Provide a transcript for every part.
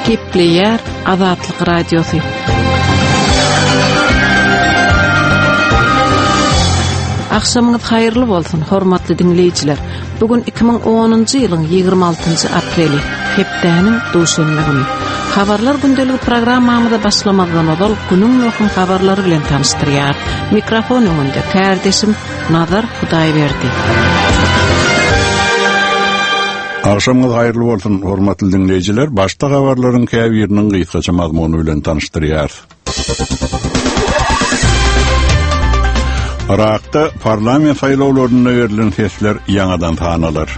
Kepler Azatlyk Radiosu. Akşamınız hayırlı bolsun, hormatly dinleyijiler. Bugün 2010-njy ýylyň 26-njy apreli, hepdäniň duşanby güni. Habarlar gündelik programmamyzda başlamazdan oňal günüň möhüm habarlary bilen tanıştyrýar. Mikrofon öňünde kardeşim Nazar Hudaýberdi. Akşamınız hayırlı bolsun, hormatly dinleyijiler. Başta habarlaryň käbiriniň gysgaça mazmuny bilen tanıştyrýar. Irak'ta parlament saýlawlaryna berilen sesler ýangadan tanalar.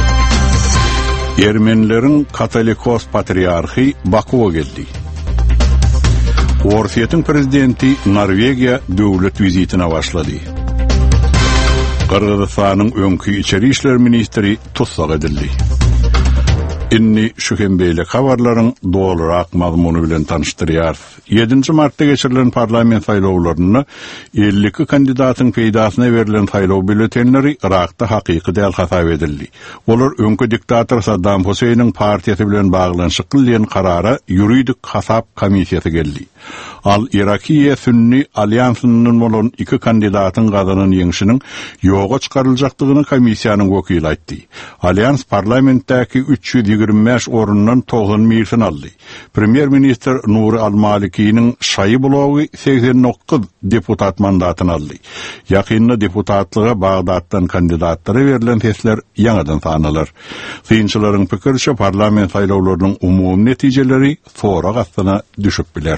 Ermenilerin Katolikos patriarhy Bakuwa geldi. Orsiýetiň prezidenti Norwegiýa döwlet vizitine başlady. Kırgızstanyň öňkü içeri işler ministri tutsak edildi. Inni şu hembeýle habarlaryň dolarak mazmuny bilen tanıştyrýar. 7 martda geçirilen parlament saýlawlaryny 52 kandidatyň peýdasyna berilen saýlaw bülletenleri Irak'ta hakyky däl hasap edildi. Olar öňkü diktator Saddam Huseýniň partiýasy bilen baglanşyk kılýan karara ýuridik hasap komissiýasy geldi. Al Irakiýe Sünni alliansynyň bolan 2 kandidatyň gazanyny ýeňişiniň ýoga çykaryljakdygyny komissiýanyň wekili aýtdy. Allians parlamentdäki 325 orundan 90 aldy. Premier minister Nuri al-Maliki'nin şayı bloğu 89 deputat mandatyny aldy. Ýakynda deputatlyga Bagdatdan kandidatlara berilen sesler ýangadan sanalar. Synçylaryň pikirçe parlament saýlawlarynyň umumy netijeleri sonra gastyna düşüp biler.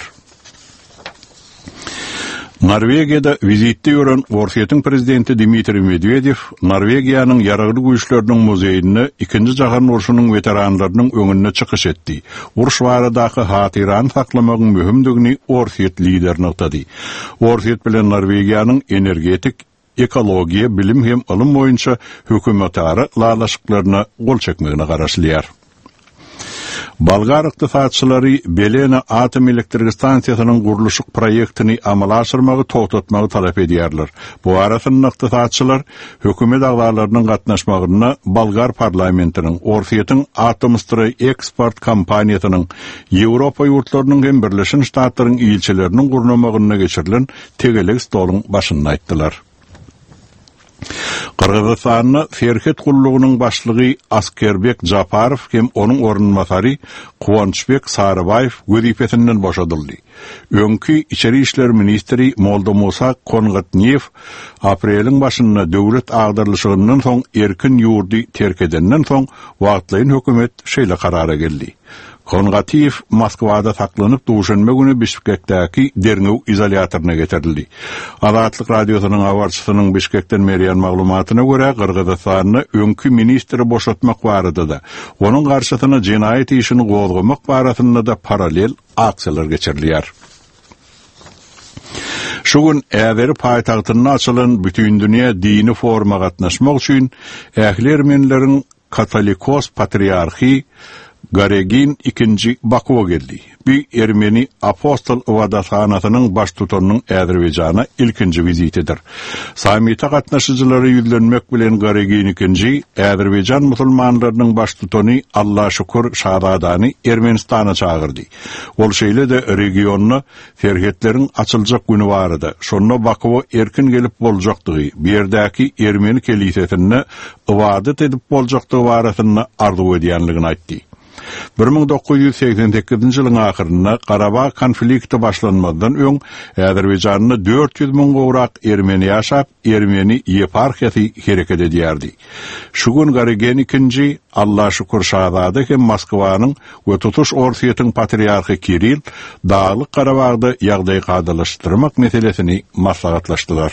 Norwegiýada vizitde ýören Orsiýetiň prezidenti Dmitri Medvedev Norwegiýanyň ýaragly güýçleriniň muzeýine 2-nji jahan urşunyň veteranlarynyň öňüne çykyş etdi. Uruş baradaky hatyrany saklamagyň möhümdigini Orsiýet liderini ýetdi. Orsiýet bilen Norwegiýanyň energetik, ekologiýa, bilim hem ilim boýunça hökümetara lalaşyklaryna gol çekmegine garaşlýar. Balgar ykdysatçylary Belena atom elektrik stansiýasynyň guruluşy proýektini amala aşyrmagy toxtatmagy talap edýärler. Bu arasynda ykdysatçylar hökümet aglarlarynyň gatnaşmagyna Balgar parlamentiniň Orsiýetiň Atomstroy eksport kompaniýasynyň Ýewropa ýurtlarynyň hem Birleşen Ştatlaryň ilçeleriniň gurnamagyna geçirilen tegelik stoluň başynda aýtdylar. Kırgızstanyň Ferhet gullugynyň başlygy Askerbek Japarow hem onuň orunmasary Kuwançbek Sarybayew wezipesinden boşadyldy. Öňkü içeri işler ministri Moldomusa Kongatniew apreliň başynda döwlet agdarlyşygynyň soň erkin ýurdy terk edenden soň wagtlaýyn hökümet şeýle karara geldi. Kongatiew Moskwada saklanyp duşanma güni Bişkekdäki Dernew izolýatoryna getirildi. Azatlyk radiosynyň habarçysynyň Bişkekden berýän maglumatyna görä Kırgızstanyň öňkü ministri boşatmak barada da, onuň garşysyna jenaýet işini gozgamak barasynda da paralel aksiýalar geçirilýär. Şu gün ägeri paýtagtyna açylan bütün dünýä dini foruma gatnaşmak üçin Ermenileriň Katolikos patriarhy Garegin ikinci Bakuwa geldi. Bir Ermeni apostol wadathanatynyň baş tutanynyň Äzerbeýjana ilkinji vizitidir. Samita gatnaşyjylary ýüzlenmek bilen Garegin ikinji Äzerbeýjan musulmanlarynyň baş tutany Allah şükür şahadany Ermenistana çağırdy. Ol şeýle de regionna ferhetleriň açyljak güni barada. Şonda Bakuwa erkin gelip boljakdygy, bu ýerdäki Ermeni kelisesine ibadet edip boljakdygy barasynda arzu edýänligini aýtdy. 1988-nji ýylyň ahyrynda Karabağ konflikti başlanmadan öň Äzerbeýjanyň 400.000 gowrak Ermeni ýaşap, Ermeni ýeparhiýasy hereket edýärdi. Şu gün Garegin ikinji Allah şükür şahzada hem Moskwanyň we tutuş Orsiýetiň patriarhy Kirill Dağlyk Karabağda ýagdaý gadalaşdyrmak meselesini maslahatlaşdylar.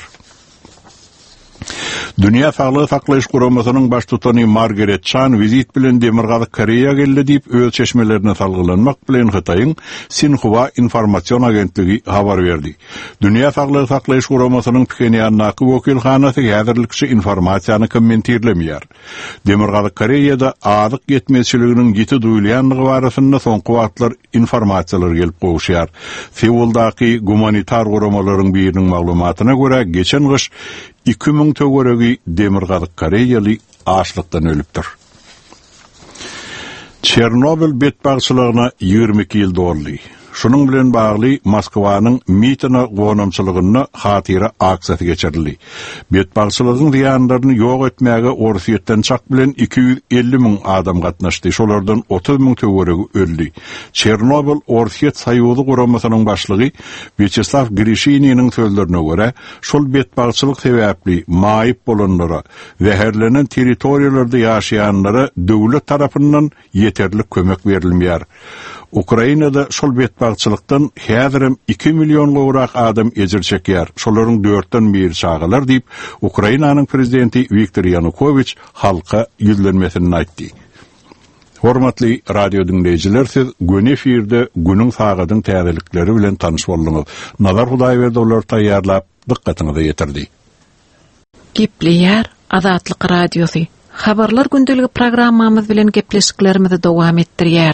Dünya Sağlyk Saklaýyş Guramasynyň baş tutany Margaret Chan vizit bilen Demirgaly Koreýa geldi diýip öz çeşmelerini salgylanmak bilen Hytaýyň Sinhua informasyon agentligi habar berdi. Dünya Sağlyk Saklaýyş Guramasynyň Pxenýandaky wekilhanasy häzirlikçi informasiýany kommentirlemýär. Demirgaly Koreýada azyk ýetmezçiliginiň ýiti duýulýanlygy barasynda soňky wagtlar informasiýalar gelip gowşýar. Seuldaky gumanitar guramalaryň biriniň maglumatyna görä geçen gyş 2000 töweregi Demirgaly Koreýaly açlykdan ölüpdir. Çernobil betbağçılığına 22 yıl doldy. Şunun bilen bagly Moskwanyň mitina gonamçylygyny hatyra aksaty geçirildi. Betbağçylygyň ziyanlaryny ýok etmäge Orsiýetden çak bilen 250 000 adam gatnaşdy. Şolardan 30 000 töweregi öldü. Çernobil Orsiýet Soýuzy guramasynyň başlygy Vyacheslav Grishiniň sözlerine görä, şol betbağçylyk sebäpli maýyp bolanlara we herlenen territoriýalarda ýaşaýanlara döwlet tarapyndan ýeterli kömek berilmeýär. Ukrainada şol betbağçylykdan häzirem 2 milyon gowrak adam ejir çekýär. Şolaryň 4den biri çağalar diýip Ukrainanyň prezidenti Viktor Yanukovych halka ýüzlenmesini aýtdy. Hormatly radio dinleyijiler, siz gün efirde günüň saagadyň täzelikleri bilen tanyş boldyňyz. Nazar Hudaýberdi olar taýýarlap dikkatiňize ýetirdi. Gepleýär Azatlyk radiosu. Habarlar gündeligi programmamyz bilen gepleşiklerimizi dowam etdirýär.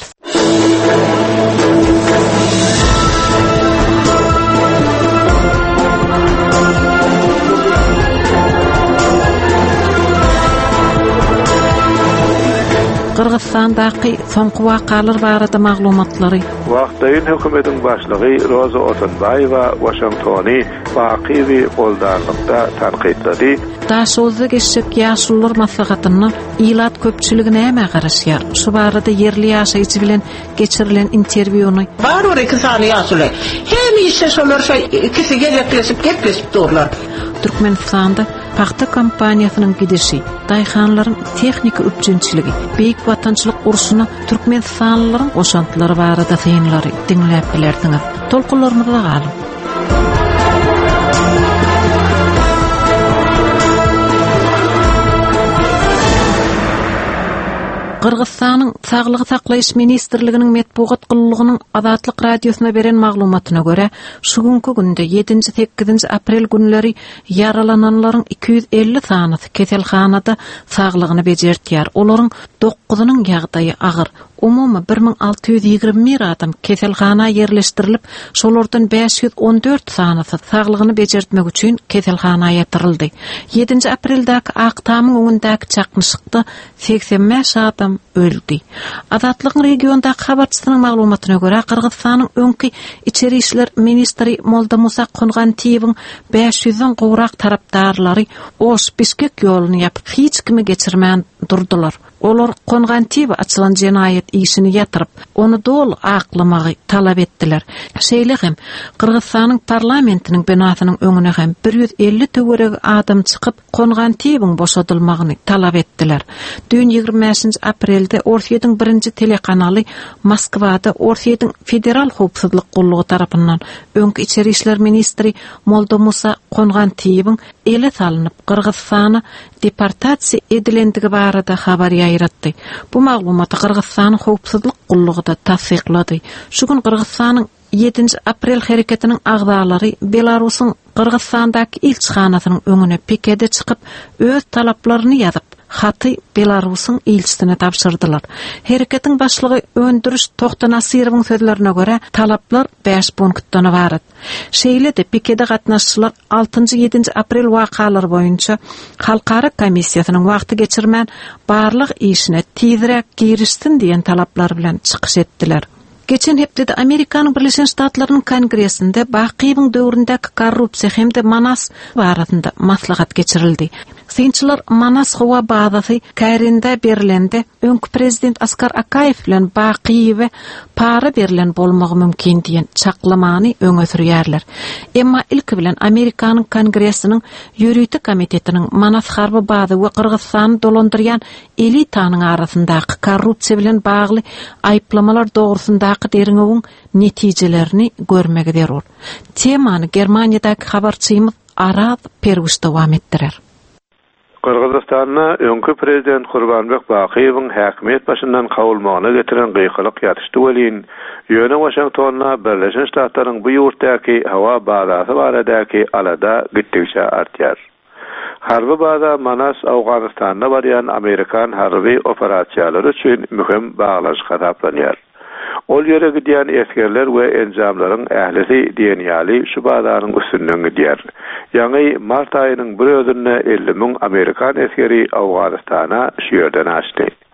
Kırgızstandaky soňky wakalar barada maglumatlary. Wagtdaýyn hökümetiň başlygy Roza Otunbaýewa Washingtony wakywy goldarlykda tanqidlady. Daşozy geçik ýaşullar maslahatyny ilat köpçüligine näme garaşýar? Şu barada yerli ýaşaýjy bilen geçirilen interwýuny. Baror iki sany ýaşuly. Hemişe şolar ikisi gepleşip durlar. Türkmenistanda paxta kompaniýasynyň gidişi, daýhanlaryň tehnika üçinçiligi, beýik watançylyk urşuny türkmenistanlylaryň oşantlary barada synlary dinläp bilerdiňiz. Tolkunlarymyzda galyp. Kırgızstanyň Saglygy saklaýyş ministrliginiň metbuat gyllygynyň Azatlyk radiosyna beren maglumatyna görä, şu günkü günde 7-8 aprel günleri yaralananlaryň 250 sanyny keselhanada saglygyny bejertýär. Olaryň 9-nyň ýagdaýy agyr. Umumy 1621 adam keselhana yerleştirilip, şolardan 514 sanyny saglygyny bejertmek üçin keselhanaya ýatyryldy. 7 apreldäki Aktamyň öňündäki çakmyşykda 85 adam öldü. Azatlygyň regiondaky habarçysynyň maglumatyna görä, Kırgızstanyň öňki içeri işler ministri Moldamusa Kongantiýewiň 500-den gowrak tarapdarlary Oş Bişkek ýoluny ýapyp hiç kimi geçirmän durdular. Olar Kongantiýew açylan jenaýet işini ýatyryp, onu dol aklamagy talap etdiler. Şeýle hem Kırgızstanyň parlamentiniň binasynyň öňüne hem 150 töweregi adam çykyp Kongantiýewiň boşadylmagyny talap etdiler. Dün 25 aprelde Orsiýetiň birinji telekanaly Moskwada Orsiýetiň federal howpsuzlyk gullugy tarapyndan öňki içeri işler ministri Moldamusa Kongantiýewiň ele salynıp Kırgızstana deportasiýa edilendigi barada habar ýaýratdy. Bu maglumaty Kırgızstanyň howpsuzlyk gullugy da tasdiklady. Şu gün Kırgızstanyň 7 aprel hereketiniň agdalary Belarusyň Kırgızstandaky ilçihanasynyň öňüne pikede çykyp öz talaplaryny ýazyp haty Belarusyň ilçisine tapşyrdylar. Hereketiň başlygy Öndürüş Tohta Nasirowyň sözlerine görä, talaplar 5 punktdan ibaret. Şeýle de pikede gatnaşçylar 6-7 aprel wakalary boýunça Halkara komissiýasynyň wagty geçirmän barlyk işine tezirek girişsin diýen talaplar bilen çykyş etdiler. Geçen hepde Amerikanyň Birleşen Ştatlarynyň Kongresinde Bakiýewiň döwründäki korrupsiýa hemde Manas barasynda maslahat geçirildi. Synçylar Manas howa bazasy Kärinde berilende öňkü prezident Askar Akayew bilen Bakiýewe para berilen bolmagy mümkin diýen çaklamany öňe sürýärler. Emma ilki bilen Amerikanyň Kongresiniň ýürüýti komitetiniň Manas harby bazy we Kırgızstany dolandyrýan elitanyň arasyndaky korrupsiýa bilen bagly aýplamalar dogrusundaky deriňewiň netijelerini görmegi derur. Temany Germaniýadaky habarçymyz Arad Perwiş dowam etdirer. Kırgızstanyň öňkü prezident Gurbanbek Bakiýewiň häkimet başyndan kawulmagyna getiren gıykylyk ýatışdy welin ýöne Washingtonna Birleşen Ştatlaryň bu ýurtdaky hawa bazasy baradaky alada gittikçe artýar. Harby baza Manas Awganystanda barýan Amerikan harby operasiýalary üçin mühim baglaş hasaplanýar. Ol ýere gidýän eskerler we enjamlaryň ählisi diýenýäli şu bazanyň üstünden gidýär. Ýani mart aýynyň bir özüne 50 000 Amerikan eskeri Awganystana şu ýerden açdy.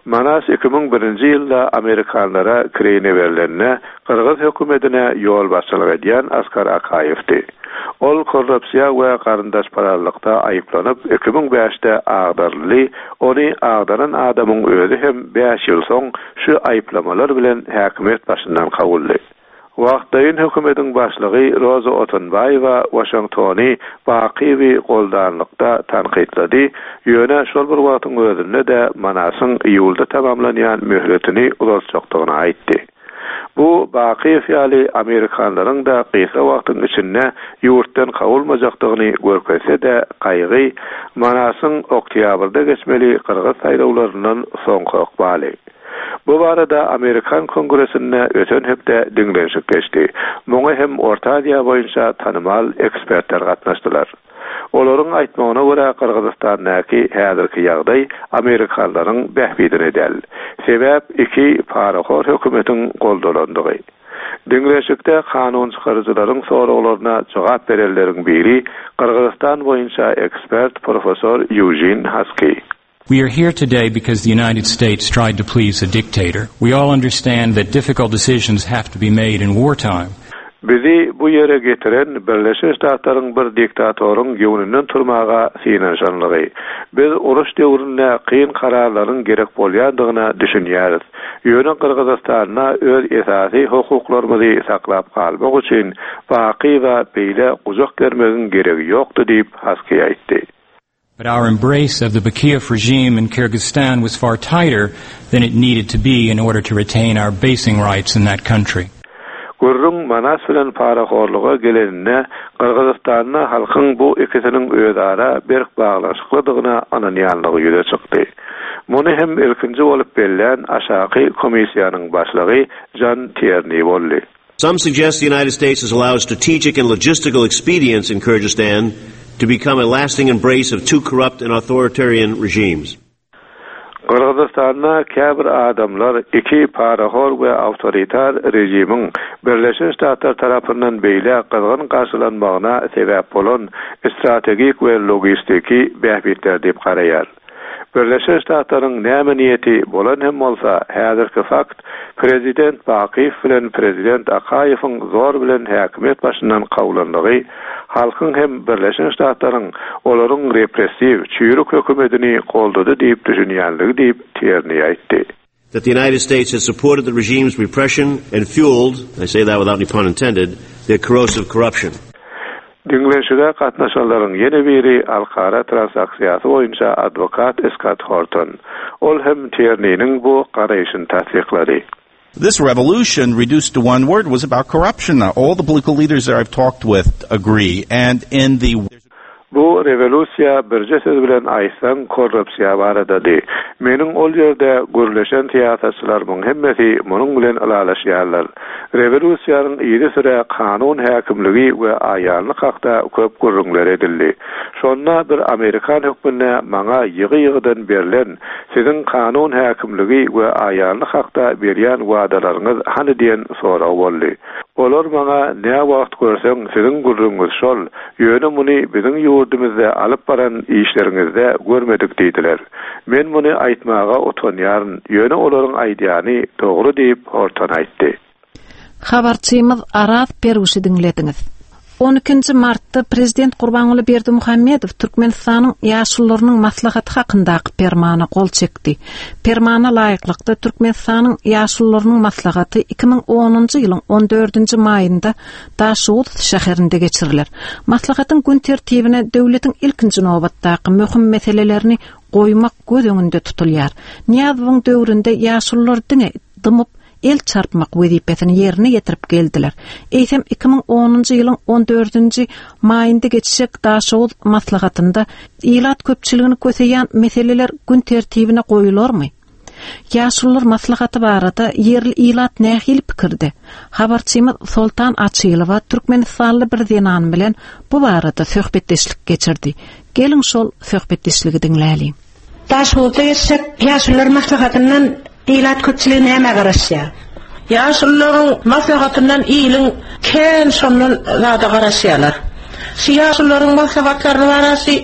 Manas 2001-nji ýylda Amerikanlara kirene berilenine Kırgız hökümetine ýol başçylyk edýän Askar Akayevdi. Ol korrupsiýa we garyndaş paralykda aýyplanyp 2005-de agdarly, ony agdaran adamyň özü hem 5 ýyl soň şu aýyplamalar bilen häkimet başyndan kawuldy. Wagtdaýyn hökümetiň başlygy Roza Otunbaýewa Washingtony bakywy goldanlykda tanqidlady. Ýöne şol bir wagtyň özünde de Manasyň ýylda tamamlanýan möhletini uzatjakdygyny aýtdy. Bu baky fiýaly Amerikanlaryň da gysa wagtyň içinde ýurtdan kawulmajakdygyny görkezse de gaýgy Manasyň oktýabrda geçmeli Kırgız saýlawlarynyň soňky ykbaly. Bu barada Amerikan Kongresinde öten hepde diňleşik geçdi. Muňa hem Orta Aziýa boýunça tanymal ekspertler gatnaşdylar. Olaryň aýtmagyna görä Kırgızstandaki häzirki ýagdaý Amerikanlaryň bähbidine del. Sebäp iki paraxor hökümetiň goldolandygy. Diňleşikde kanun çykarjylaryň soraglaryna jogap berenleriň biri Kırgızstan boýunça ekspert profesor Eugene Haskey. We are here today because the United States tried to please a dictator. We all understand that difficult decisions have to be made in wartime. Bizi bu yere getiren Birleşmiş Ştatlaryň bir diktatoryň ýöňünden turmaga synanşanlygy. Biz uruş döwründe kıyın kararlaryň gerek bolýandygyna düşünýäris. Ýöne Kırgızstana öz esasy hukuklarymyzy saklap kalmak üçin baky we beýle gujak germegiň geregi ýokdy diýip Haskey aýtdy. But our embrace of the Bakiyev regime in Kyrgyzstan was far tighter than it needed to be in order to retain our basing rights in that country. Gurrun Manas bilen paraxorluğa gelenine Kırgızstanyň halkyň bu ikisiniň özara berk baglaşyklydygyna ananýanlygy ýüze çykdy. Muny hem ilkinji bolup berilen aşaky komissiýanyň başlygy John Tierney boldy. Some suggest the United States has allowed strategic and logistical expedients in Kyrgyzstan to become a lasting embrace of two corrupt and authoritarian regimes. Kırgızstanda käbir adamlar iki paraxor we awtoritar rejimiň Birleşmiş Ştatlar tarapyndan beýle kızgın garşylanmagyna sebäp bolan strategik we logistiki bähbitler diýip garaýar. Birleşmiş Ştatlaryň näme niýeti bolan hem bolsa, häzirki fakt prezident Bakiyew bilen prezident Akayewiň zor bilen häkimet başyndan kawulandygy, halkyň hem Birleşmiş Ştatlaryň olaryň repressiw, çüýrük hökümetini goldady diýip düşünýänligi diýip Tierney aýtdy. That the United States has supported the regime's repression and fueled, I say that without any pun intended, their corrosive corruption. Diňleşige gatnaşanlaryň ýene biri alkara transaksiýasy boýunça advokat Scott Horton. Ol hem Tierney'niň bu garaýyşyny tasdiklady. This revolution, reduced to one word, was about corruption. All the political leaders that I've talked with agree. And in the Bu revolüsiya birje söz bilen aýtsaň korrupsiýa baradady. Meniň ol ýerde görleşen tiýatrçylaryň hemmesi munyň bilen alalaşýarlar. Revolüsiýanyň ýyly süre kanun häkimligi we aýanlyk hakda köp gurrunlar edildi. Şonna bir Amerikan hökümine maňa ýygy-ýygydan berilen siziň kanun häkimligi we aýanlyk hakda berýän wagdalaryňyz hany diýen sorag boldy. Olar maňa näme wagt görseň siziň gurrunňyz şol, ýöne muny biziň ýurdumyzda alyp baran işleriňizde görmedik diýdiler. Men muny aýtmaga otanýaryn, ýöne olaryň aýdýany dogry diýip Horton aýtdy. Habarçymyz Aras Peruşy dinlediňiz. 12 martda Prezident Gurbanuly Berdimuhammedow Türkmenistanyň ýaşullarynyň maslahaty hakyndaky permana gol çekdi. Permana laýyklykda Türkmenistanyň ýaşullarynyň maslahaty 2010-njy ýylyň 14-nji maýynda Daşowut şäherinde geçiriler. Maslahatyň gün tertibine döwletiň ilkinji nobatdaky möhüm meselelerini goýmak göz öňünde tutulýar. Niýazowyň döwründe ýaşullar diňe dymyp el çarpmak wezipetini yerine getirip geldiler. Eýsem 2010-njy ýylyň 14-nji maýynda geçişek Daşowut maslahatynda ilat köpçiligini köseýän meseleler gün tertibine goýularmy? Ýaşullar maslahaty barada yerli ilat nähil pikirde. Habarçymyz Soltan Açylowa Türkmenistanly bir zenan bilen bu barada söhbetdeşlik geçirdi. Gelin şol söhbetdeşligi dinläýin. Daşowutda geçsek ýaşullar maslahatyndan ilat köpçiligi näme garaşýar? Ýaşullaryň maslahatyndan ýylyň kän sondan zada garaşýarlar. Ýaşullaryň maslahatlaryny barasy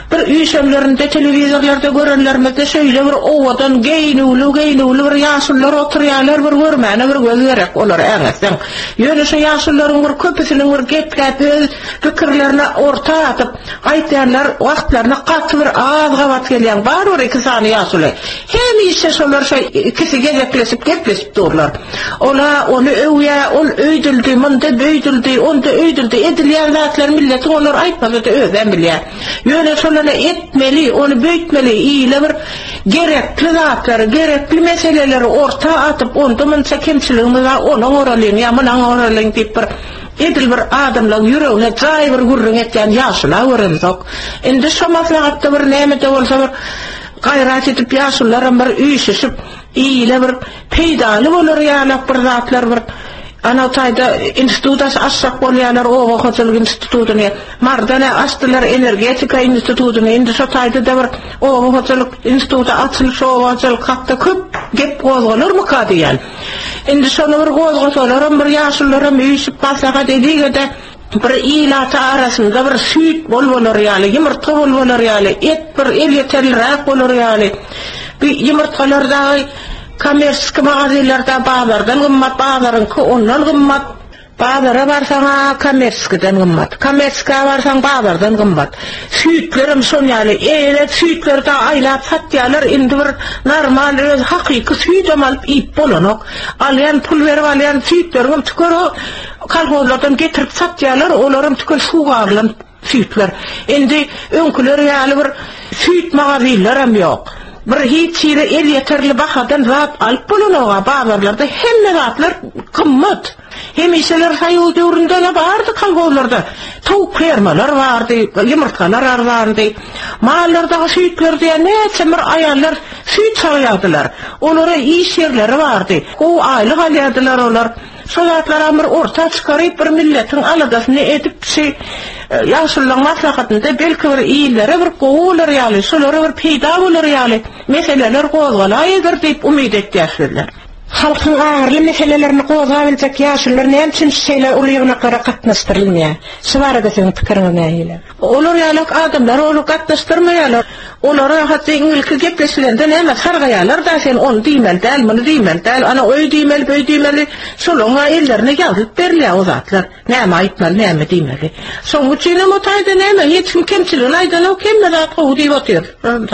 Bir üýsemlerinde telewizorlarda görenlermezde şöyle bir owadan geýnuli bir ýaşullar oturýarlar, bir görmäne bir göz gerek olar äňetden. Ýöne şu ýaşullaryň bir köpüsiniň bir gepläp pikirlerine orta atyp aýtýarlar, wagtlaryna gaty bir az gabat gelýän bar bir iki sany ýaşuly. Hemişe şolar şo ikisi geplesip durlar. Ola onu öýe, ol öýdüldi, munda böýdüldi, onda öýdüldi. Edilýän zatlar milleti olar aýtmasa da özem bilýär. Ýöne şolana etmeli, onu böýtmeli, iýle bir gerekli zatlar, gerekli meseleleri orta atyp onda mınça kemçiligimiz var, onu oralyň, ýa-manyň oralyň diýip bir edil bir adamlaryň ýüregine jaý bir gurrun etýän ýaşular görünjek. Indi şo maslahatda bir näme de bolsa bir gayrat edip ýaşullaryň bir üýşüşip iýle bir peýdaly bolar ýa-da bir zatlar bir ana taýda institutas açsak bolýarlar, o hoçalyk institutuny mardana açdylar, energetika institutuny, indi şo taýda da bir o hoçalyk institutu açylyş, o hoçalyk hakda köp gep gozgalarmy kadiýan. Indi şonu bir gozgasalar, bir ýaşullaryň üýşüp maslahat edýärde bir ilata arasında bir süýt bolbolar ýaly, ýumurtga bolbolar ýaly, et bir elyetelrek bolar ýaly. Bir ýumurtgalarda kommersiýa magazinlarda bazardan gymmat, bazaryňky ondan gymmat. Bazara barsaň kommersiýadan gymmat, kommersiýa barsaň bazardan gymmat. Süýtlerim şon ýaly, süýtlerde aýlap satýarlar, indi bir normal öz hakyky süýt alyp ip bolanok. Alýan pul berip alýan süýtlerim tükür kalhozlardan getirip satýarlar, olaryň tükür suwga alynan süýtler. Indi öňküler ýaly bir süýt magazinler hem ýok. Bir hiç ýere el ýeterli bahadan zat alyp bolanoga bazarlarda hemme zatlar kymmat. Hemişeler haýy döwründe bardy kalgowlarda. Tawuk fermalar bardy, ýumurtgalar arlandy. Mallarda süýtlerde näçe bir aýallar süýt saýadylar. Olara iş ýerleri bardy. O aýlyk alýadylar olar. Şolatlar amir orta çykaryp bir milletin aladasyny edip ýaşullaryň maslahatynda belki bir iýlere bir gowlar ýaly, şolary bir peýda bolar ýaly meseleler gozgalaýdyr diýip umyt etýärler. Halkyň aýrly meselelerini gozgabiljek ýaşular näçe şeýle ulygyna gara gatnaşdyrylmýar. Şu barada seň pikiриň näýle? Olar ýaly adamlar onu gatnaşdyrmaýarlar. Olara hatda ilki gepleşilende näme sargaýarlar da sen onu diýmel däl, muny diýmel däl, ana öý diýmel, böý diýmeli. Şolaňa ellerine ýazyp berilýär o zatlar. Näme aýtmaly, näme diýmeli. Şoň üçin o taýda näme hiç kim kemçiligini aýdan o kemme zat gowy diýip otyr.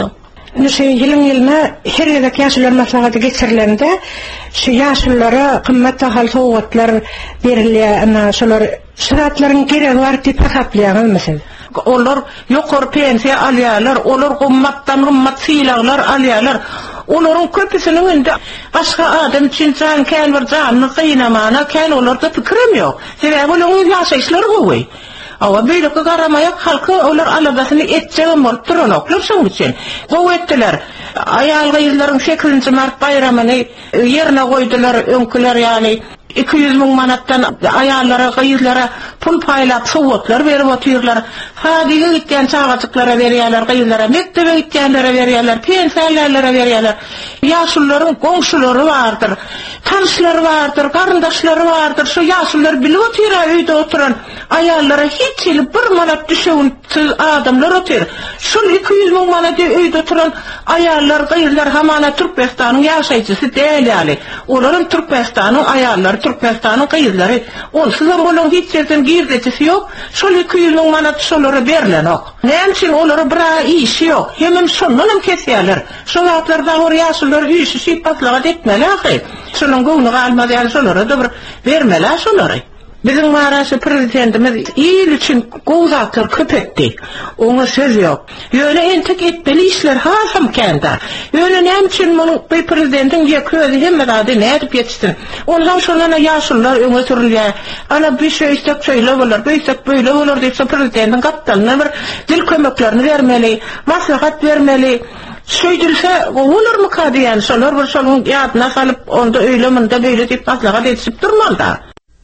Nişe ýylyna her ýerde ýaşular maslahaty geçirilende şu ýaşullara kymmatly hal sowgatlar berilýär, ana şolar şeratlaryň geregi bar diýip hasaplaýan mesela. Olar ýokary pensiýa alýarlar, olar gymmatdan gymmat syýlaglar alýarlar. Olaryň köpüsiniň indi başga adam üçin can kän bir janyny gynamana kän olarda pikirim ýok. Sebäbi olaryň ýaşaýşlary gowy. Awa beýle garamaýak halky olar aladasyny etjegem bolup duranoklar şoň üçin. Gowy etdiler. Aýal gyýylaryň 8-nji mart bayramyny ýerine goýdular, öňküler ýaly 200.000 manatdan aýallara, gyýylara pul paýlap sowgatlar berip otyrlar. Hadiga gitýän çağaçyklara berýärler, gyýylara mektebe gitýänlere berýärler, pensiýallara berýärler. Ýaşullaryň goňşulary bardyr, tanşlary bardyr, garyndaşlary bardyr. Şu ýaşullar bilip otyrlar, öýde oturan aýallara hiç bir manat düşeň adamlar otyr. Şu 200.000 manat öýde oturan aýallar, gyýylar hamana Türkmenistanyň ýaşaýjysy däl ýaly. Olaryň Türkmenistanyň aýallary, Türkmenistanyň gyýylary, onsuz bolan hiç ýerden girdisi ýok. Şol 200.000 manat şolary berilenok. Näçe olary bir iş ýok. Hemem şondan kesýärler. Şol wagtlarda hor ýaşular üýşüşip paslagat etmeler. Şonuň gowny almadyar şolary da bir bermeler şolary. Bizim maraşy prezidentimiz il üçin gowzatlar köpetdi. Oňa söz ýok. Ýöne entek etmeli işler hasam kenda. Ýöne näçin muny bu prezidentin ýeközi hemme zady nädip ýetişsin. Ondan şolana ýaşullar öňe sürilýär. Ana bir şey istek şeýle bolar, bu istek böyle bolar diýip prezidentin gapdalyna bir dil kömeklerini bermeli, maslahat bermeli. Söýdülse olarmy kadiýan şolar bir şoluň ýadyna salyp onda öýle munda beýle diýip maslahat edip durmaly da.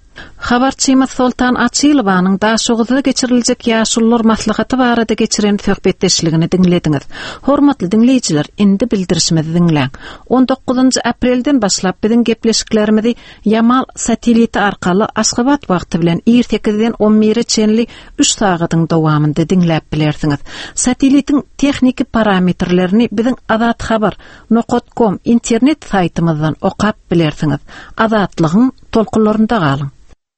Habarçymyz Sultan Açylowanyň daşugda geçiriljek ýaşullar maslahaty barada geçiren söhbetdeşligini diňlediňiz. Hormatly dinleýijiler, indi bildirişimizi diňläň. 19 aprelden başlap biziň gepleşiklerimizi Yamal sateliti arkaly Aşgabat wagty bilen 8-den 11 çenli 3 sagatyň dowamynda diňläp bilersiňiz. Satelitiň texniki parametrlerini biziň azathabar.com internet saytymyzdan okap bilersiňiz. Azatlygyň tolkunlarynda galyň.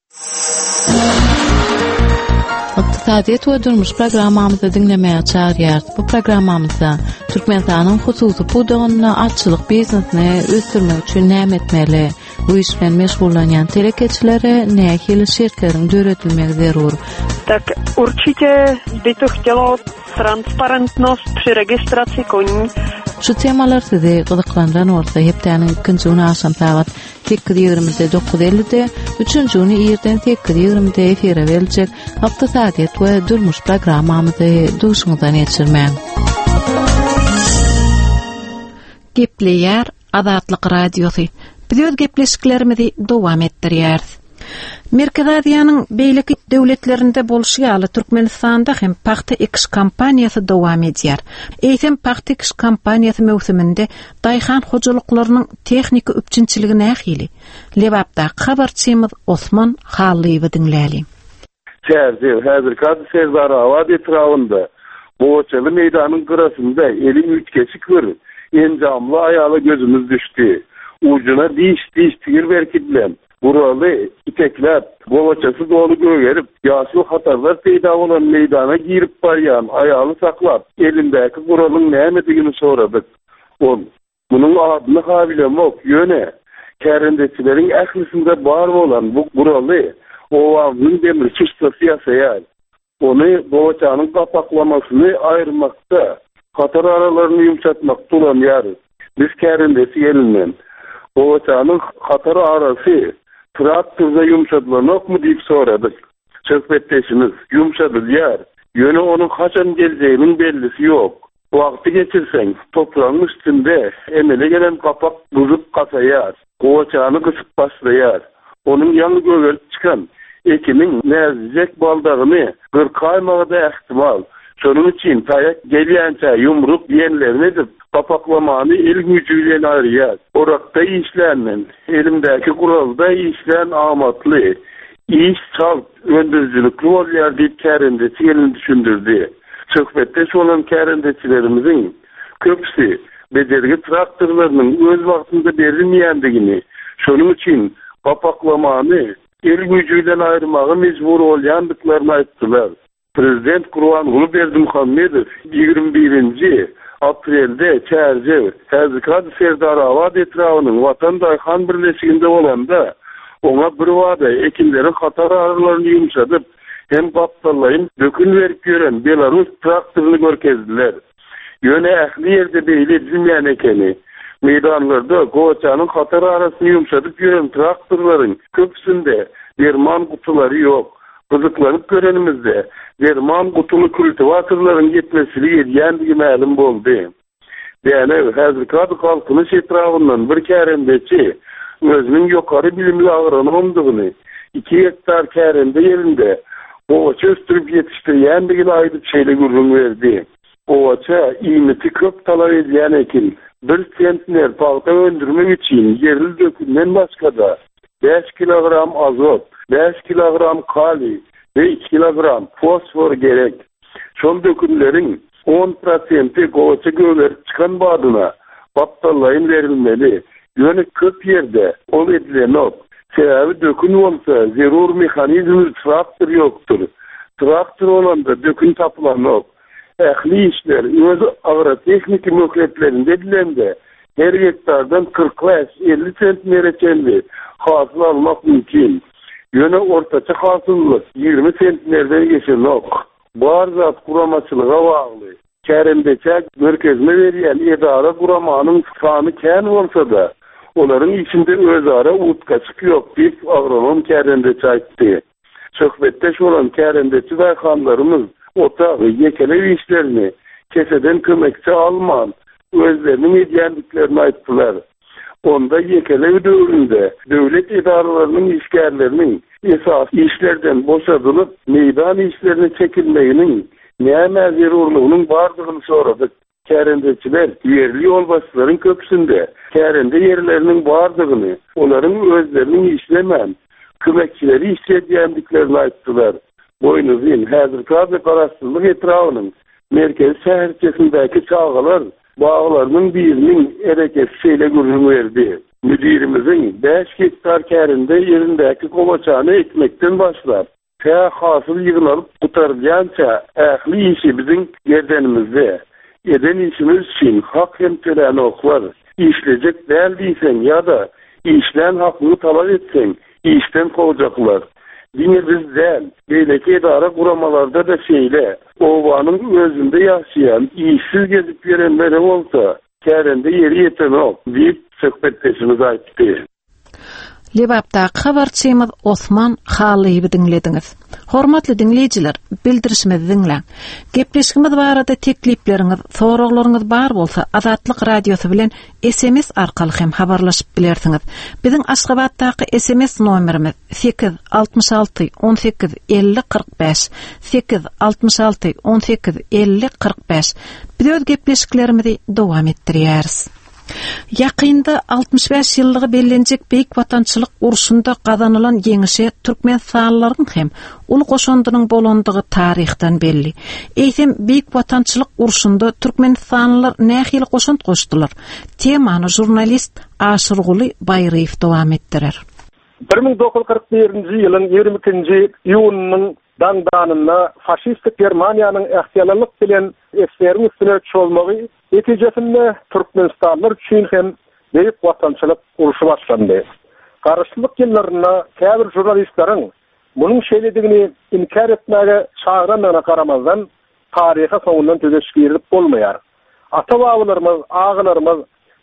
İqtisadiyet we durmuş programmamyzda dinlemäge çağırýar. Bu programmamyzda Türkmenistanyň hususy pudagyna atçylyk biznesini ösdürmek üçin näme etmeli, bu iş bilen meşgullanýan telekeçilere nähili şertleriň döretilmegi zerur. Tak určitě by to chtělo transparentnost při registraci koní. Şu temalar sizi gyzyklandyran bolsa hepdäniň ikinji aşam saat 8:29-de, üçüncüni ýerden 8:20-de efire berijek Iqtisadiyet we durmuş programmamyzy duşuňyzdan geçirmäň. Gepleýär Azatlyk radiosu. Biz öz gepleşiklerimizi dowam etdirýäris. Merkez Aziýanyň beýleki döwletlerinde bolşy ýaly Türkmenistanda hem paxta ekiş kampaniýasy dowam edýär. Eýsem paxta ekiş kampaniýasy mewsüminde daýhan hojalyklarynyň texniki üpçünçiligi nähili? Lebapda habarçymyz Osman Hallywy dinläli. Häzirki Serdar Awad etrafynda Boğaçalı meýdanyň gyrasynda eli üç geçik bir enjamly aýaly gözümiz düşdi. Ucuna diş tigir berkitlen. Buralı iteklep, boğaçası dolu gögerip, ýaşy hatarlar peýda bolan meýdana girip barýan aýaly saklap, elindäki guralyň nämedigini soradyk. Ol, munyň adyny habilem ok, ýöne, kärendeçileriň ählisinde bar bolan bu guraly, owamyň demir çystasy ýasaýar. Ony boğaçanyň gapaklamasyny aýyrmakda, hatar aralaryny ýumşatmak tulanýar. Biz kärendeçi elinden, boğaçanyň hatar arasy traktorda yumşadylanok mu diýip soradyk. Söhbetdeşimiz yumşadylýar. Ýöne onuň haçan geljeğiniň bellisi ýok. Wagty geçirseň toprağyň üstünde emele gelen kapak buzup gasaýar. Gowaçany gysyp başlaýar. Onuň ýaly gögerip çykan ekiniň näzijek baldagyny gyrkaýmagy da ähtimal. Şonuň üçin taýak gelýänçe yumrup ýenlerini edip kapaklamany el güýjüyle aýrýar. Orakda işlänmen, elimdäki guralda işlän amatly, iş çal öndürjülükli bolýar diýip kärendeçi elini düşündirdi. Söhbetde şolan kärendeçilerimiziň köpüsi bejergi traktorlarynyň öz wagtynda berilmeýändigini, şonuň üçin kapaklamany el güýjüyle aýrmagy mejbur bolýandyklaryny aýtdylar. Prezident Gurbanguly Berdimuhammedow 21 aprelde çärje häzirki Serdar Awad etrafynyň Watan Daýhan birleşiginde bolanda oňa bir wada ekinleri hatar aralaryny ýumşadyp hem gapdalayyn dökün berip ýören Belarus traktoryny görkezdiler. Ýöne ähli ýerde beýle edilmeýän ekeni, meýdanlarda gowaçanyň hatar arasyny ýumşadyp ýören traktorlaryň köpüsinde derman gutulary ýok. Gyzyklanyp görenimizde derman gutulu kultivatorlaryň ýetmezligi ýandigi ma'lum boldy. Ýani häzirki halkynyň etrafyndan bir kärendeçi özüniň ýokary bilimli agronomdygyny 2 hektar kärende ýerinde gowaça östürüp ýetişdirýändigini aýdyp şeýle gurrun berdi. Gowaça iýmiti köp talap edýän ekin 1 sentner palka öndürmek üçin ýerli dökünden başga 5 kilogram azot, 5 kilogram kali ve 2 kilogram fosfor gerek. Şol dökümleriň 10% gowaça gögerip çykan badyna baptalayyn berilmeli. Ýöne köp ýerde ol edilenok. Sebäbi dökün bolsa zerur mehanizmi traktor ýokdur. Traktor olanda dökün tapılanok. Ähli işler öz agrotexniki möhletlerinde edilende her hektardan 40-50 sentnere çenli hasyl almak mümkin. Ýöne ortaça hasyllyk 20 sentnerden geçenok. Bar zat guramaçylyga bagly. Kärendeçe merkezine berýän edara guramanyň sany kän bolsa-da, olaryň içinde özara utgaçyk ýok diýip agronom kärendeçe aýtdy. Söhbetde şolan kärendeçi daýhanlarymyz otağı ýekele işlerini keseden kömekçi alman özlerinin edýändiklerini aýtdylar. onda yekele dövründe devlet idaralarının işgärlerinin esas işlerden boşadılıp meydan işlerine çekilmeyinin näme zerurluğunun bardığını soradık. Kärendeçiler yerli yol başçıların köpüsünde kärende yerlerinin bardığını, onların özlerinin işlemen, kömekçileri işlediğendiklerini ayttılar. Boynuzun häzirki qarasızlyk etrafının merkez şäherçesindäki çağalar bağlarının birinin erekesi şeyle gürrün verdi. Müdirimizin 5 hektar kärinde yerindäki kovaçanı ekmekten başlar. Hasıl yığınalıp tutarlanca ähli işimizin yerdenimizde. Eden işimiz için hak hem töläni oklar. İşleyecek däl diýsen ya da işlen hakkını talap etsen işten kovacaklar. Biz däl beýleki idara kuramalarda da şeyle owanyň özünde ýaşaýan işsiz gezip berenlere bolsa kärende yeri ýetenok diýip söhbetdeşimiz aýtdy. Lebapda habarçymyz Osman Halyby dinlediňiz. Hormatly dinleýijiler, bildirişimizi dinleň. Gepleşigimiz barada teklipleriňiz, soraglaryňyz bar bolsa, Azatlyk radiosu bilen SMS arkaly hem habarlaşyp bilersiňiz. Biziň Aşgabatdaky SMS nomerimiz 866 18 50 45 866 18 50 45. Biz öz gepleşiklerimizi dowam etdirýäris. Yakında 65 yıllığı bellenecek Beyik Vatançılık urusunda kazanılan yeňişe Türkmenstanlaryň hem ulu goşondynyň bolandygy tarihten belli. Eýsem Beyik Vatançılık urusunda Türkmenstanlılar nähili goşont goşdylar. Temany jurnalist Aşyrguly Bayraýew dowam etdirer. 1941-nji ýylyň 22-nji iýunynyň dangdanyna faşistik Germaniýanyň ähtiýarlyk bilen eslerini üstüne çolmagy netijesinde Türkmenstanlar üçin hem Beyik Vatançılık uruşy başlandy. Garşylyk ýyllaryna käbir jurnalistlaryň munyň şeýledigini inkar etmäge çağıranlaryna garamazdan tariha soňundan tözeşgirilip bolmaýar. Ata-babalarymyz, agalarymyz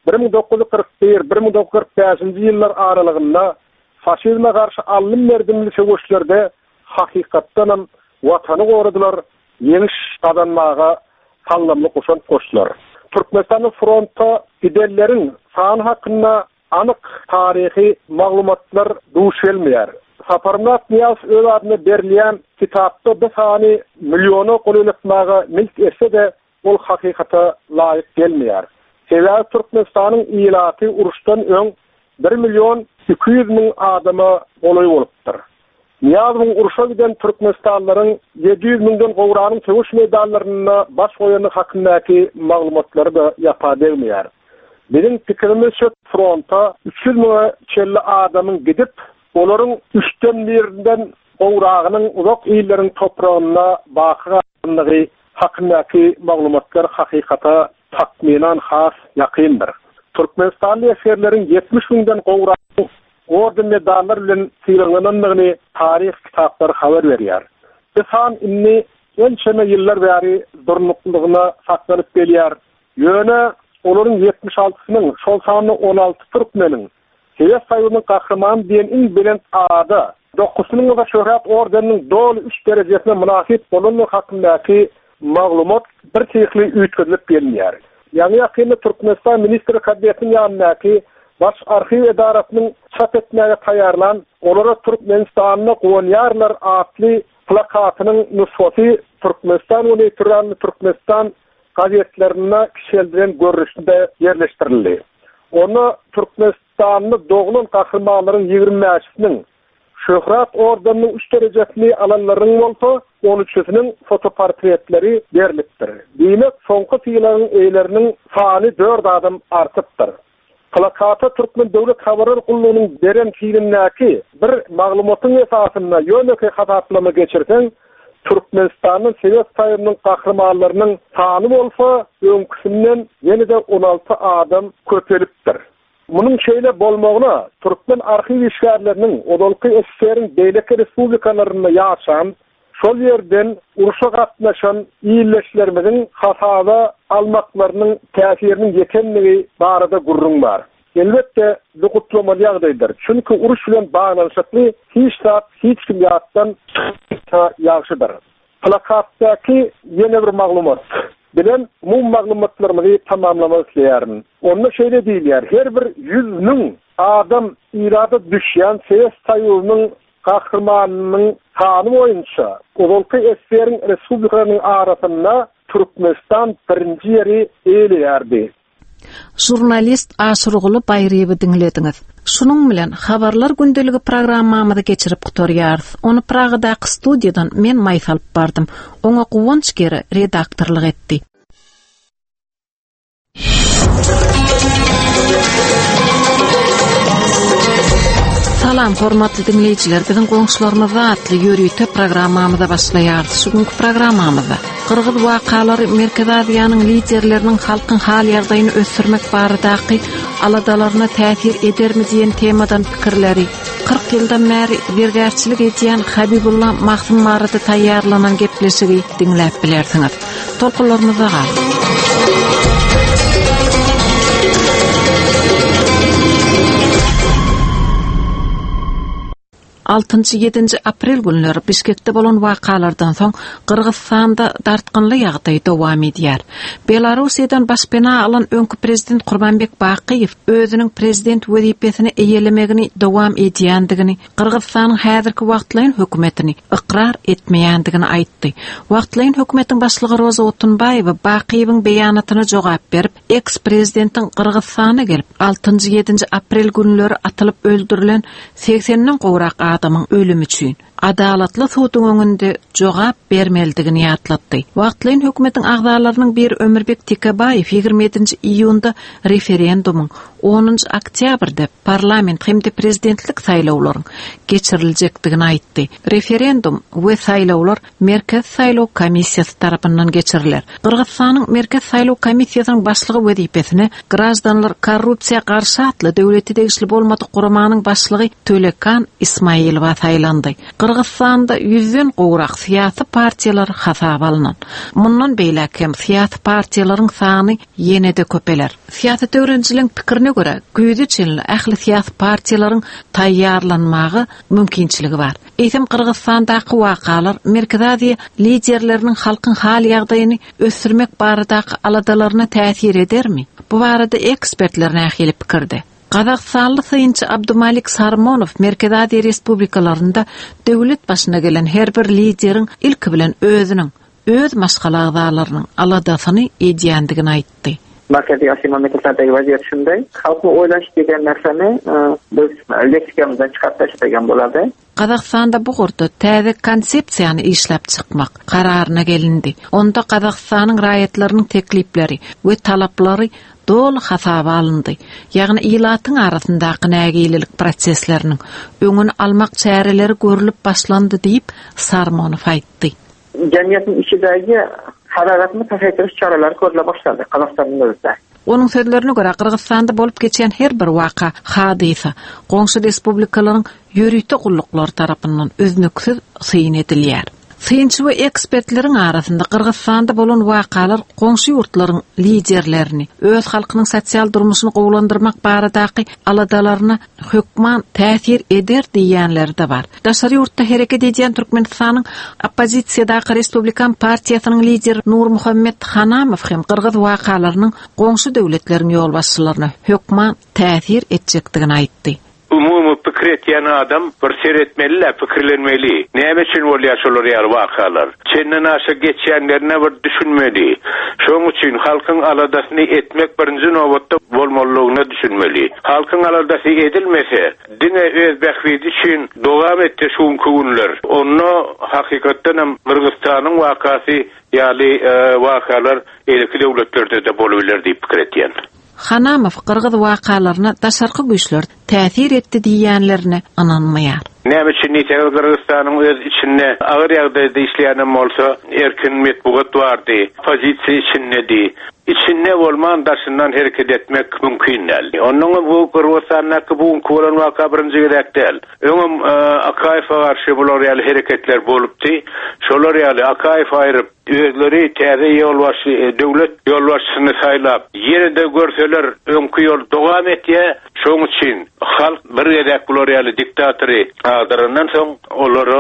1941-1945-nji ýyllar aralygynda faşizme garşy alnym merdimli söwüşlerde hakykatdan watany goradylar, ýeňiş kazanmaga tanlamly goşan goşdylar. Türkmenistanyň fronta giderleriň sany hakynda anyk tarihi maglumatlar duş gelmeýär. Saparmat Niyaz öz adyny berilýän kitapda bir sany milyony golýatmaga milk etse de ol hakykata laýyk gelmeýär. Sebäbi Türkmenistanyň ýylaty uruşdan öň 1.200.000 adama goloý bolupdyr. Niyazın uruşa giden Türkmenstanlaryň 700.000'den gowranyň töwüş meýdanlaryna baş goýany hakyndaky maglumatlary da ýapa bermeýär. Biziň pikirimizçe fronta 300.000 çelli adamyň gidip, olaryň 3den birinden gowragynyň uzak ýerleriň topragyna bakyganlygy hakyndaky maglumatlar hakykata takminan has ýakyndyr. Türkmenstanly ýeşerleriň 70.000'den gowragyny orden medanlar bilen syýrlananyny tarih kitaplary habar berýär. Besan inni ençeme ýyllar bäri durnuklygyna saklanyp gelýär. Ýöne olaryň 76-synyň şol sany 16 türkmeniň Sewet Soýuzynyň gahrymany diýen iň bilen ada 9-nyň da şöhret ordeniniň dol 3 derejesine münasip bolanlyk hakyndaky maglumat bir çeşitli üýtgizilip gelýär. Ýani ýakynda Türkmenistan ministri kabinetiniň ýanyndaky baş arxiv edaratynyň çap etmäge taýarlan, olara Türkmenistanyna gowanýarlar atly plakatynyň nusraty Türkmenistan we Türkmenistan gazetlerine kişilerden görüşünde yerleştirildi. Onu Türkmenistanlı doğulun kahramanların 25'sinin Şöhret Ordanı'nın 3 derecesini alanların olsa 13'sinin fotoportretleri veriliptir. Demek sonku fiilinin eylerinin sani 4 adım artıptır. Plakata Türkmen Devlet Habarlar Kulluğu'nun deren fiilindeki bir maglumatın esasında yöneki hatatlama geçirken Türkmenistan'ın Sewet Soýuzynyň kahramanlarının sany olsa öňkisinden yenide 16 adam köpelipdir. Bunun şeýle bolmagyna Türkmen arxiv işgärleriniň odalky SSR-iň beýleki respublikalarynda ýaşan, şol ýerden uruşa gatnaşan ýylleşlerimiň hasaba almaklarynyň täsiriniň ýetenligi barada gurrun bar. Elbette bu kutlamaly ýagdaýdyr. Çünki uruş bilen baglanyşykly hiç zat hiç kim ýatdan ýagşydyr. Plakatdaky ýene bir maglumat. bilen umum maglumatlarymyzy tamamlamak isleýärin. Onda şeýle diýilýär, her bir 100.000 adam irada düşýän ses taýurynyň gahrymanynyň sany boýunça Owalky SSR-iň respublikalarynyň arasynda Türkmenistan birinji ýeri eýleýärdi. Jurnalist Aşurguly Baýryby dinlediňiz. Şunun bilen habarlar gündeligi programmamyzy geçirip gutorýarys. Onu Pragadaky studiýadan men maýs alyp bardym. Oňa Guwanç geri redaktorlyk etdi. Salam hormatly dinleyijiler, biziň goňşularymyz atly ýörüýte programmamyza başlaýar. Şuňky programmamyzda Qırgız wakalary Merkez Aziýanyň liderleriniň halkyň hal ýagdaýyny ösürmek baradaky aladalaryna täsir edermi diýen temadan pikirleri, 40 ýyldan bäri bergärçilik edýän Habibullah Mahsum marady taýýarlanan gepleşigi dinläp bilersiňiz. Tolkunlarymyza gal. 6-7 aprel günleri Bişkekde bolan wakalardan soň Kırgızstanda dartgynly ýagdaý dowam edýär. Belarusiýadan başpena alan öňkü prezident Gurbanbek Bakiýew özüniň prezident wezipesini eýelemegini dowam edýändigini, Kırgızstanyň häzirki wagtlaýyn hökümetini ikrar etmeýändigini aýtdy. Wagtlaýyn hökümetiň başlygy Roza Otunbaýew Bakiýewiň beýanatyna jogap berip, eks-prezidentiň Kırgızstana gelip 6-7 aprel günleri atylyp öldürilen 80-den gowrak adamyň ölümi üçin adalatly suwdyň öňünde jogap bermeldigini ýatlatdy. Wagtlaýyn hökümetiň agzalarynyň bir Ömürbek Tikebaýew 27 iýunda referendumyň 10 oktýabrda parlament hemde prezidentlik saýlawlaryň geçiriljekdigini aýtdy. Referendum we saýlawlar Merkez Saýlaw Komissiýasy tarapyndan geçiriler. Kırgızstanyň Merkez Saýlaw Komissiýasynyň başlygy wezipesine Grajdanlar korrupsiýa garşy atly döwleti degişli bolmady guramanyň başlygy Tölekan Ismaýylowa saýlandy. Kırgızstanda 100'den gowrak siýasy partiýalar hasap alynan. Mundan beýlek hem siýasy partiýalaryň sany ýene-de köpeler. Siýasat öwrençiligiň pikirine görä, güýdü çenli ähli siýasy partiýalaryň taýýarlanmagy mümkinçiligi bar. Eýsem Kırgızstandaky wakalar Merkez Aziýa liderleriniň halkyň hal ýagdaýyny ösürmek baradaky aladalaryna täsir edermi? Bu barada ekspertler nähili pikirde. Kazakstanlı Sayınçı Abdumalik Sarmonow Merkez Aziýa respublikalarında döwlet başyna gelen her bir liderin ilki bilen öz maşgalagdalarynyň aladasyny edýändigini aýtdy. Merkezi Aziýa memleketlerdeki vaziyet şunday. Halkı oylaş degen narsany biz leksikýamyzdan çykarp taşıyan bolady. Kazakstanda bu gurda täze konsepsiýany işläp çykmak kararına gelindi. Onda Kazakstanyň raýatlarynyň teklipleri we talaplary dol hasaba alındı. Ýagny ilatyň arasyndaky nägililik prosesleriniň öňüni almak çäreleri görülüp başlandy diýip Sarmonow aýtdy. Jemgyýetiň içindäki hararatny täsirleriş çaralar görüle başlady Kazakstanyň özünde. Onun sözlerine göre Kırgızstanda bolup geçen her bir waka hadisa goňşy respublikalaryň ýörüýte gulluklar tarapyndan öznüksiz syyn edilýär. Syynçy we ekspertleriň arasynda Kırgızstanda bolan wakalar goňşy ýurtlaryň liderlerini öz halkynyň sosial durmuşyny gowlandyrmak baradaky aladalaryna hökman täsir eder diýenler de bar. Daşary ýurtda hereket edýän Türkmenistanyň opposisiýadaky Respublikan partiýasynyň lideri Nur Muhammed Hanamow hem Kırgız wakalarynyň goňşy döwletleriň ýolbaşçylaryna hökman täsir etjekdigini aýtdy. Umumy pikir etýän adam bir seretmeli, pikirlenmeli. Näme üçin bolýar şolar ýar wakalar? Çenden aşa geçýänlerine bir düşünmeli. Şoň üçin halkyň aladasyny etmek birinji nowatda bolmalygyny düşünmeli. Halkyň aladasy edilmese, diňe öz bähwidi üçin dowam etdi şuňky günler. Onu hakykatdan hem Kırgızstanyň wakasy ýaly wakalar elki döwletlerde de bolýarlar diýip pikir etýän. Hanamow Kırgız wakalaryna daşarky güýçler täsir etdi diýenlerine inanmaýar. Näme üçin Kırgızstanyň öz içinde agyr ýagdaýda işleýän bolsa, erkin metbuat bardy, pozisiýa içindedi. İçinde bolman daşyndan hereket etmek mümkin däl. Onuň bu Kırgızstanyň bu bolan waka birinji gerek däl. Öňüm Akaýewa garşy bolar ýaly hereketler bolupdy. Şolar ýaly Akaýew aýryp özleri täze döwlet ýolbaşçysyny saýlap ýerinde görseler öňkü ýol dowam etýär. Şoň üçin halk bir ýerde gloriýaly diktatory agdaryndan soň olary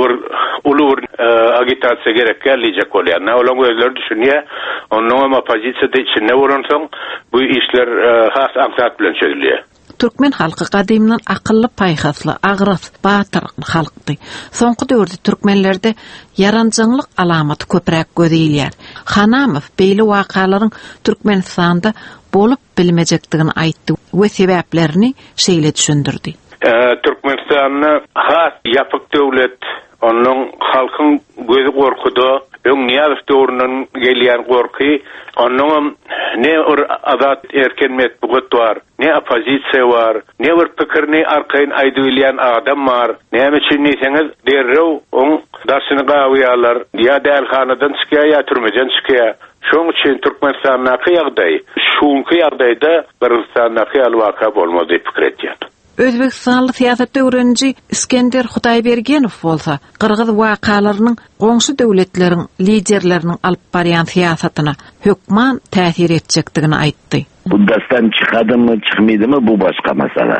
ulur agitasiýa gerek gelýek bolýar. Olam özleri düşünýär. Onuň opozisiýada içinde bolan soň bu işler has amsat bilen çözülýär. Türkmen halkı kadimden akıllı payhaslı, ağrıs, batır halkdı. Soňky döwürde türkmenlerde yaranjyňlyk alamaty köpräk gödýýär. Hanamov beýle wakalaryň Türkmenistanda bolup bilmejekdigini aýtdy we sebäplerini şeýle düşündirdi. Türkmenistanyň has ýapyk döwlet, onuň halkyň gözi gorkuda, Öňňäz döwründen gelýän gorky, onuň ne azat erkenmet bugut bar, ne opozisiýa bar, ne bir pikirni arkaýyn aýdylýan adam bar. Näme üçin diýseňiz, derrew oň darsyny gawaýarlar, ýa dälhanadan çykýar, ýa türmeden çykýar. Şoň üçin Türkmenistanyň ýagdaý, şuňky ýagdaýda Kyrgyzstanyň alwaka bolmady diýip pikir etýär. Özbekistanly siýasat öwrenji İskender Hudaýbergenov bolsa, Kyrgyz wakalarynyň goňşy döwletleriň liderleriniň alyp barýan siýasatyna hökman täsir etjekdigini aýtdy. Bu dastan çıkadı çıkmaydı bu başka mesele.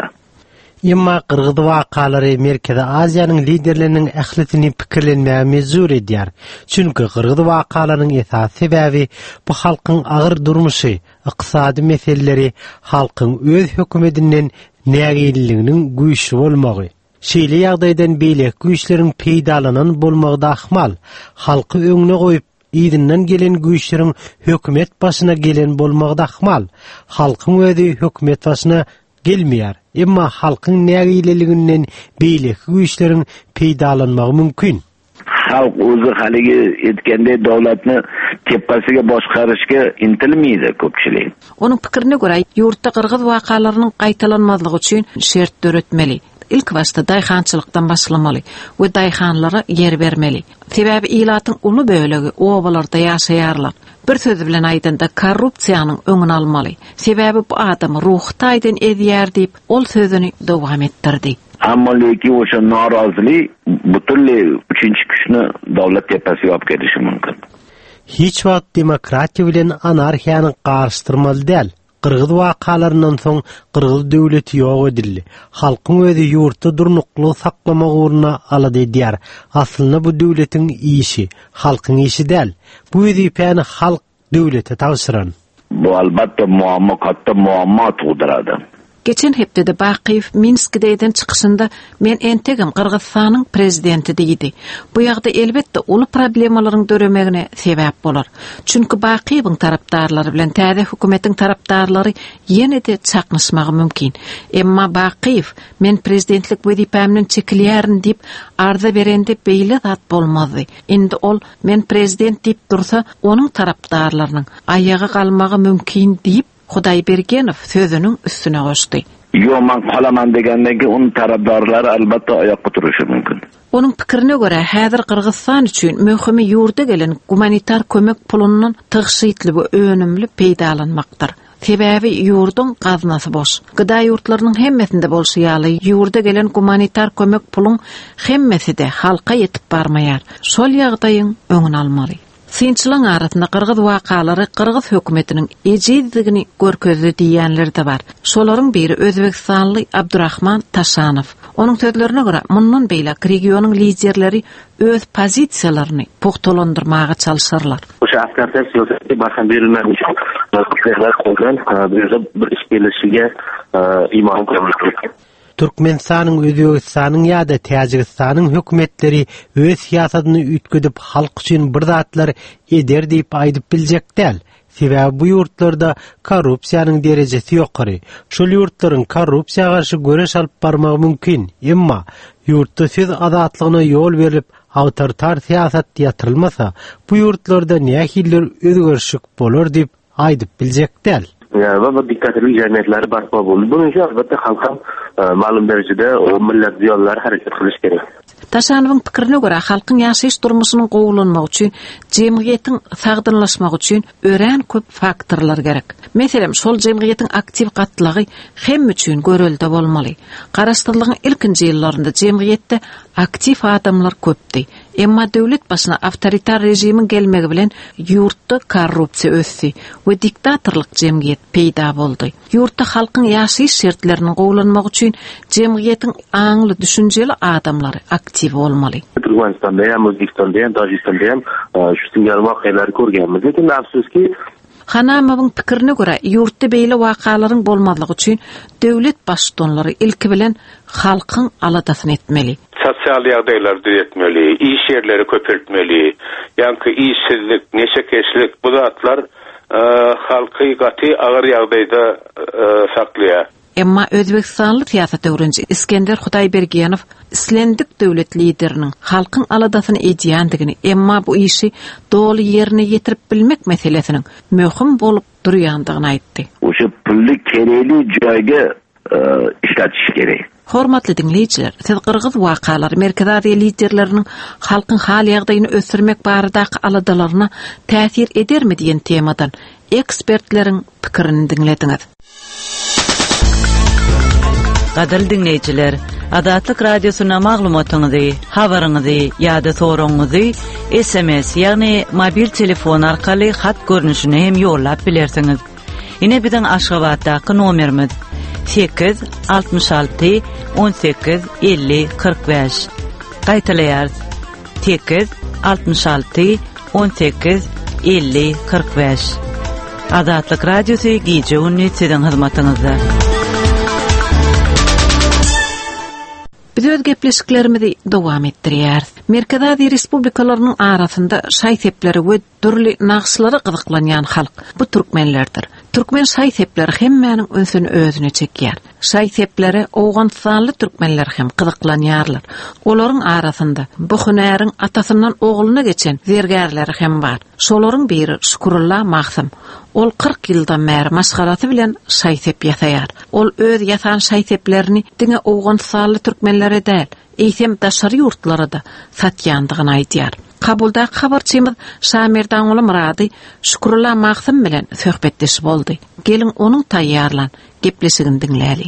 Emma Kırgız wakalary Merkezi Aziýanyň liderleriniň ähletini pikirlenmäge mezur edýär. Çünki Kırgız wakalarynyň esas sebäbi bu halkyň agyr durmuşy, ykdysady meseleleri, halkyň öz hökümetinden nägililiginiň güýçli bolmagy. Şeýle ýagdaýdan beýlek güýçleriň peýdalanan bolmagda ahmal, halky öňüne goýup ýygynyň gelen güýçleriň hökümet başyna gelen bolmagda ahmal, halkyň özi hökümet başyna gelmeýär. Emma halkyň nägililiginden beýlek güýçleriň peýdalanmagy mümkin. Halk özü haligi etkende dowlatny tepasiga boşgaryşga intilmeydi köpçilik. Onuň pikirine görä, ýurtda Kyrgyz wakalarynyň gaýtalanmazlygy üçin şert döretmeli. İlk başta daýhançylykdan başlamaly we daýhanlara yer bermeli. Sebäbi ilatyň uly bölegi obalarda ýaşaýarlar. Bir söz bilen aýdanda korrupsiýanyň öňüni almaly. Sebäbi bu adam ruhtaýdan edýär diýip ol sözüni dowam etdirdi. Amma lekin oşa narazilik butunly üçinçi güçni dowlat tepasiga alyp gelişi mümkin. Hiç wagt demokratiýa bilen anarhiýany garşdyrmaly däl. Kırgız wakalaryndan soň Kırgız döwleti ýok edildi. Halkyň özi ýurtda durnukly saklamak uğruna alady edýär. Aslynda bu döwletiň işi, halkyň işi däl. Bu wezipany halk döwlete tagşyran. Bu albatta muamma katta muamma tugdurady. Geçen hepde Bakiyev Minsk'den çıkışında men entegim Kırgızstanyň prezidenti diýdi. Bu ýagda elbetde uly problemalaryň döremegine sebäp bolar. Çünki Bakiyewiň tarapdarlary bilen täze hökümetiň tarapdarlary ýene-de çaknyşmagy mümkin. Emma Bakiyew men prezidentlik wezipamdan çekilýärin diýip arza berende beýle zat bolmazdy. Indi ol men prezident diýip dursa, onuň tarapdarlarynyň aýagy galmagy mümkin diýip Hudaýbergenov sözüniň üstüne goşdy. Yo, man kalaman degende onun tarafdarları albatta ayakta duruşu mümkün. Onun pikirine göre häzir Kırgızstan üçin möhimi ýurda gelen humanitar kömek pulunun tygyşytly we önümli peýdalanmakdyr. Sebäbi ýurdun gaznasy boş. Gyda ýurtlarynyň hemmesinde bolşýaly ýurda gelen humanitar kömek pulun hemmeside halka ýetip barmaýar. Şol ýagdaýyň öňüni almaly. Sinçilan arasında Kırgız wakalary Kırgız hökümetiniň ejizdigini görkezdi diýenler de bar. Şolaryň biri Özbekistanly Abdurrahman Taşanow. Onuň sözlerine görä, mundan beýle regionyň liderleri öz pozisiýalaryny pogtalandyrmaga çalyşarlar. Oşa askerler siyaseti barham berilmemiş. Kırgızlar koygan bir iş birleşige iman koyulmuştur. Türkmenistanyň, Özbekistanyň ýa-da Täjikistanyň hökümetleri öz siýasatyny ütküdip halk üçin bir zatlar eder diýip aýdyp biljek däl. Sebäbi bu ýurtlarda korrupsiýanyň derejesi ýokary. Şol ýurtlaryň korrupsiýaga garşy göreş alyp barmagy mümkin. Emma ýurtda söz azatlygyna ýol berilip awtoritar siýasat ýatyrylmasa, bu ýurtlarda nähiller özgerişik bolar diýip aýdyp biljek däl. Ve diktatörlük cemiyetleri barpa boldy. Bunun için albatta halka malum derecede o millet ziyalları hareket kılıç gerek. Taşanowyň pikirine görä, halkyň ýaşaýyş durmuşynyň gowulanmagy üçin, jemgyýetiň sagdyrlaşmagy üçin ören köp faktorlar gerek. Meselem, şol jemgyýetiň aktiv gatlygy hem üçin görelde bolmaly. Garaşdyrlygyň ilkinji ýyllarynda jemgyýetde aktiv adamlar köpdi. Emma döwlet başına avtoritar rejimin gelmegi bilen yurtda korrupsiya ösdi we diktatorlyk jemgyýet peýda boldy. Yurtda halkyň ýaşaýyş şertlerini gowlanmak üçin jemgyýetiň aňly düşünjeli adamlary aktiv bolmaly. Türkmenistanda hem, Özbekistan'da hem, Tajikistan'da hem şu singal wakaýalary görgenmiz. Lekin afsuski Hanamowyň pikirine görä, yurtda beýle wakalaryň bolmadygy üçin döwlet başçylary ilki bilen halkyň aladasyny etmeli. Sosyal ýagdaýlar düzeltmeli, iş yerleri köpeltmeli, ýa-ni işsizlik, neşekeşlik bu zatlar halky gaty agyr ýagdaýda saklaýar. Emma Özbekistanly siýasat öwrençi İskender Hudaýbergiýanow Islendik döwlet lideriniň halkyň aladasyny edýändigini, emma bu işi doly ýerine ýetirip bilmek meselesiniň möhüm bolup durýandygyny aýtdy. Oşa pully kerekli joyga işletiş gerek. Hormatly dinleýijiler, siz Qırgyz wakalary Merkez Aziýa liderleriniň halkyň hal ýagdaýyny ösürmek baradaky aladalaryna täsir edermi diýen temadan ekspertleriň pikirini dinlediňiz. Gaderli dinleyijiler, Adatlyk radiosyna maglumatyňyzy, habaryňyzy ýa-da soragyňyzy SMS ýagny mobil telefon arkaly hat görnüşine hem ýollap bilersiňiz. Ine biziň Aşgabatdaky nomerimiz 866 18 50 45. Gaýtalaýar 866 18 50 45. Adatlyk radiosy gije ünni siziň hyzmatyňyzda. Biz öz gepleşiklerimizi dowam etdirýär. Merkez Aziýa respublikalarynyň arasynda şaýtepleri we türli naqşlary gyzyklanýan halk bu türkmenlerdir. Türkmen şaýtepleri hemmäniň öňsüni özüne çekýär. Şaýtepleri Owganstanly türkmenler hem gyzyklanýarlar. Olaryň arasynda bu hünäriň atasyndan oğluna geçen zergärleri hem bar. Şolaryň biri Şükürullah Maksym. Ol 40 ýyldan bäri maşgaraty bilen şaýtep ýasaýar. Ol öz ýasan şaýteplerini diňe Owganstanly türkmenlere däl, eýsem daşary ýurtlara da satýandygyny aýdýar. Kabulda habarçymyz Şamirdan oly Murady Şükürullah Maksym bilen söhbetleşip boldy. Gelin onuň taýýarlan gepleşigini dinläýin.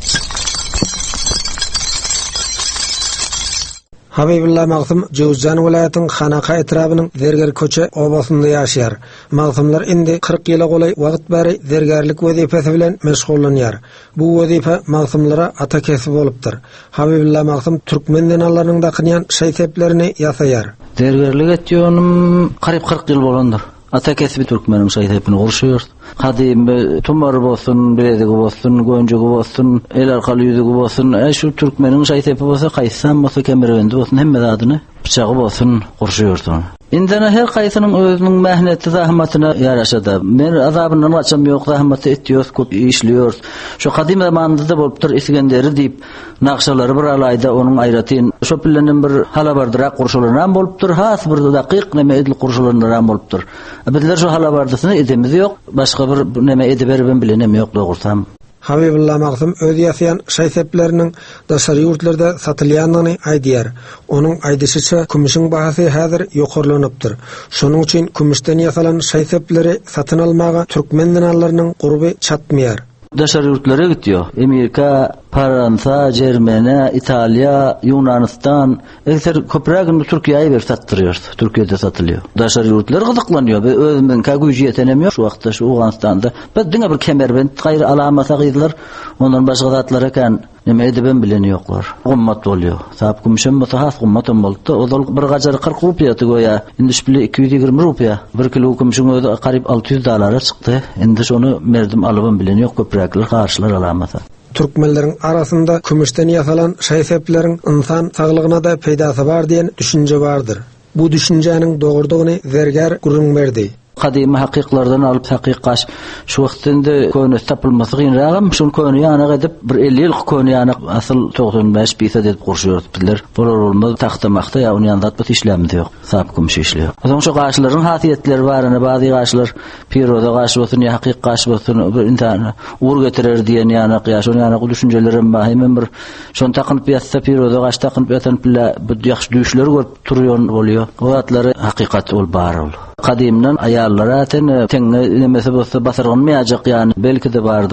Habibullah Maksym Jowzjan welaýatynyň Hanaka etrabynyň Zerger köçe obasynda ýaşaýar. Maksymlar indi 40 ýyla golay wagt bäri zergerlik wezipesi bilen meşgullanýar. Bu wezipe maksymlara ata kesip bolupdyr. Habibullah Maksym türkmen dinalarynyň da kynýan şaýteplerini ýasaýar. Zergerlik etýänim garyp 40 ýyl bolandyr. Ata kesip türkmenim şaýtepini gurşýar. Hadim tumar bolsun, bilezigi bolsun, gönjegi bolsun, el arkaly ýüzegi bolsun, şu türkmeniň şaýtepi bolsa, gaýsam bolsa, kemerwendi bolsun, hemme zadyny bıçagy bolsun gurşýardy. Indana her gaýsynyň özüniň mähneti, zahmatyna ýaraşada. Men azabyndan gaçam ýok, zahmaty etýär, köp işliýär. Şu kadim zamanynda bolupdyr Iskenderi diýip naqşalary bir alayda onuň aýratyn. Şu bilenem bir halabardyrak gurşularan bolupdyr, has bir dakyk neme edil gurşularan bolupdyr. Bizler şu halabardysyny edemiz ýok, başga bir neme edip berben bilenem ýok dogursam. Habibullah Maksym öz ýasaýan şaýtepleriniň daşary ýurtlarda satylýandygyny aýdýar. Onuň aýdysyça kümüşiň bahasy häzir ýokarlanypdyr. Şonuň üçin kümüşden ýasalan şaýtepleri satyn almaga türkmen dinalarynyň gurby çatmaýar. Daşary ýurtlara gitýär. Amerika, Fransa, Germania, Italiya, Yunanistan, ekser köprägini Türkiýe'ye ber satdyrýar. Türkiýede satylýar. Daşary ýurtlar gyzyklanýar. Özünden kägüji ýetenem ýok şu wagtda şu Owganstanda. Bizdiňe bir kemerbend gaýry alamata gyzlar, ondan başga zatlar eken neme edeben bilen ýoklar. Gummat bolýar. Sap kümüşem bolsa has gummatam boldy. O da bir gajar 40 rupiýa goýa. Indi şüpli 220 rupiýa. 1 kilo kümüşiň özü garyp $600 çykdy. Indi şonu merdim alybam bilen ýok, köpräkler garşylar alamata. Türkmenleriň arasynda kümüşden ýasalan şaýtepleriň insan saglygyna da peýdasy bar diýen düşünje bardyr. Bu düşünjäniň dogurdygyny Zerger Gurunberdi. Kadimi hakiklardan alıp hakikaş şu wagtynda köne tapylmasy gynragam şol köne ýanyk edip bir 50 ýyl köne ýanyk asyl 95% edip gurşýar bizler. Bolar bolmaz taxtamakda ýa uny ýandat bir işlemde ýok. Sap kümüş işliýär. Oňa şu gaşlaryň hasiyetleri baryny bazy gaşlar piroda gaş bolsun ýa hakik gaş bolsun bir intana uğur getirer diýen ýanyk ýa-şo ýanyk düşünjelerim bar. Hemen bir şon takynyp ýatsa piroda gaş takynyp ýatan pilla bu ýaxşy düşler görüp turýan bolýar. O zatlary hakikat ol bar ol. Kadimden ayarlara teňe nemesi bolsa basargynmaýajak ýani belki de bardyr.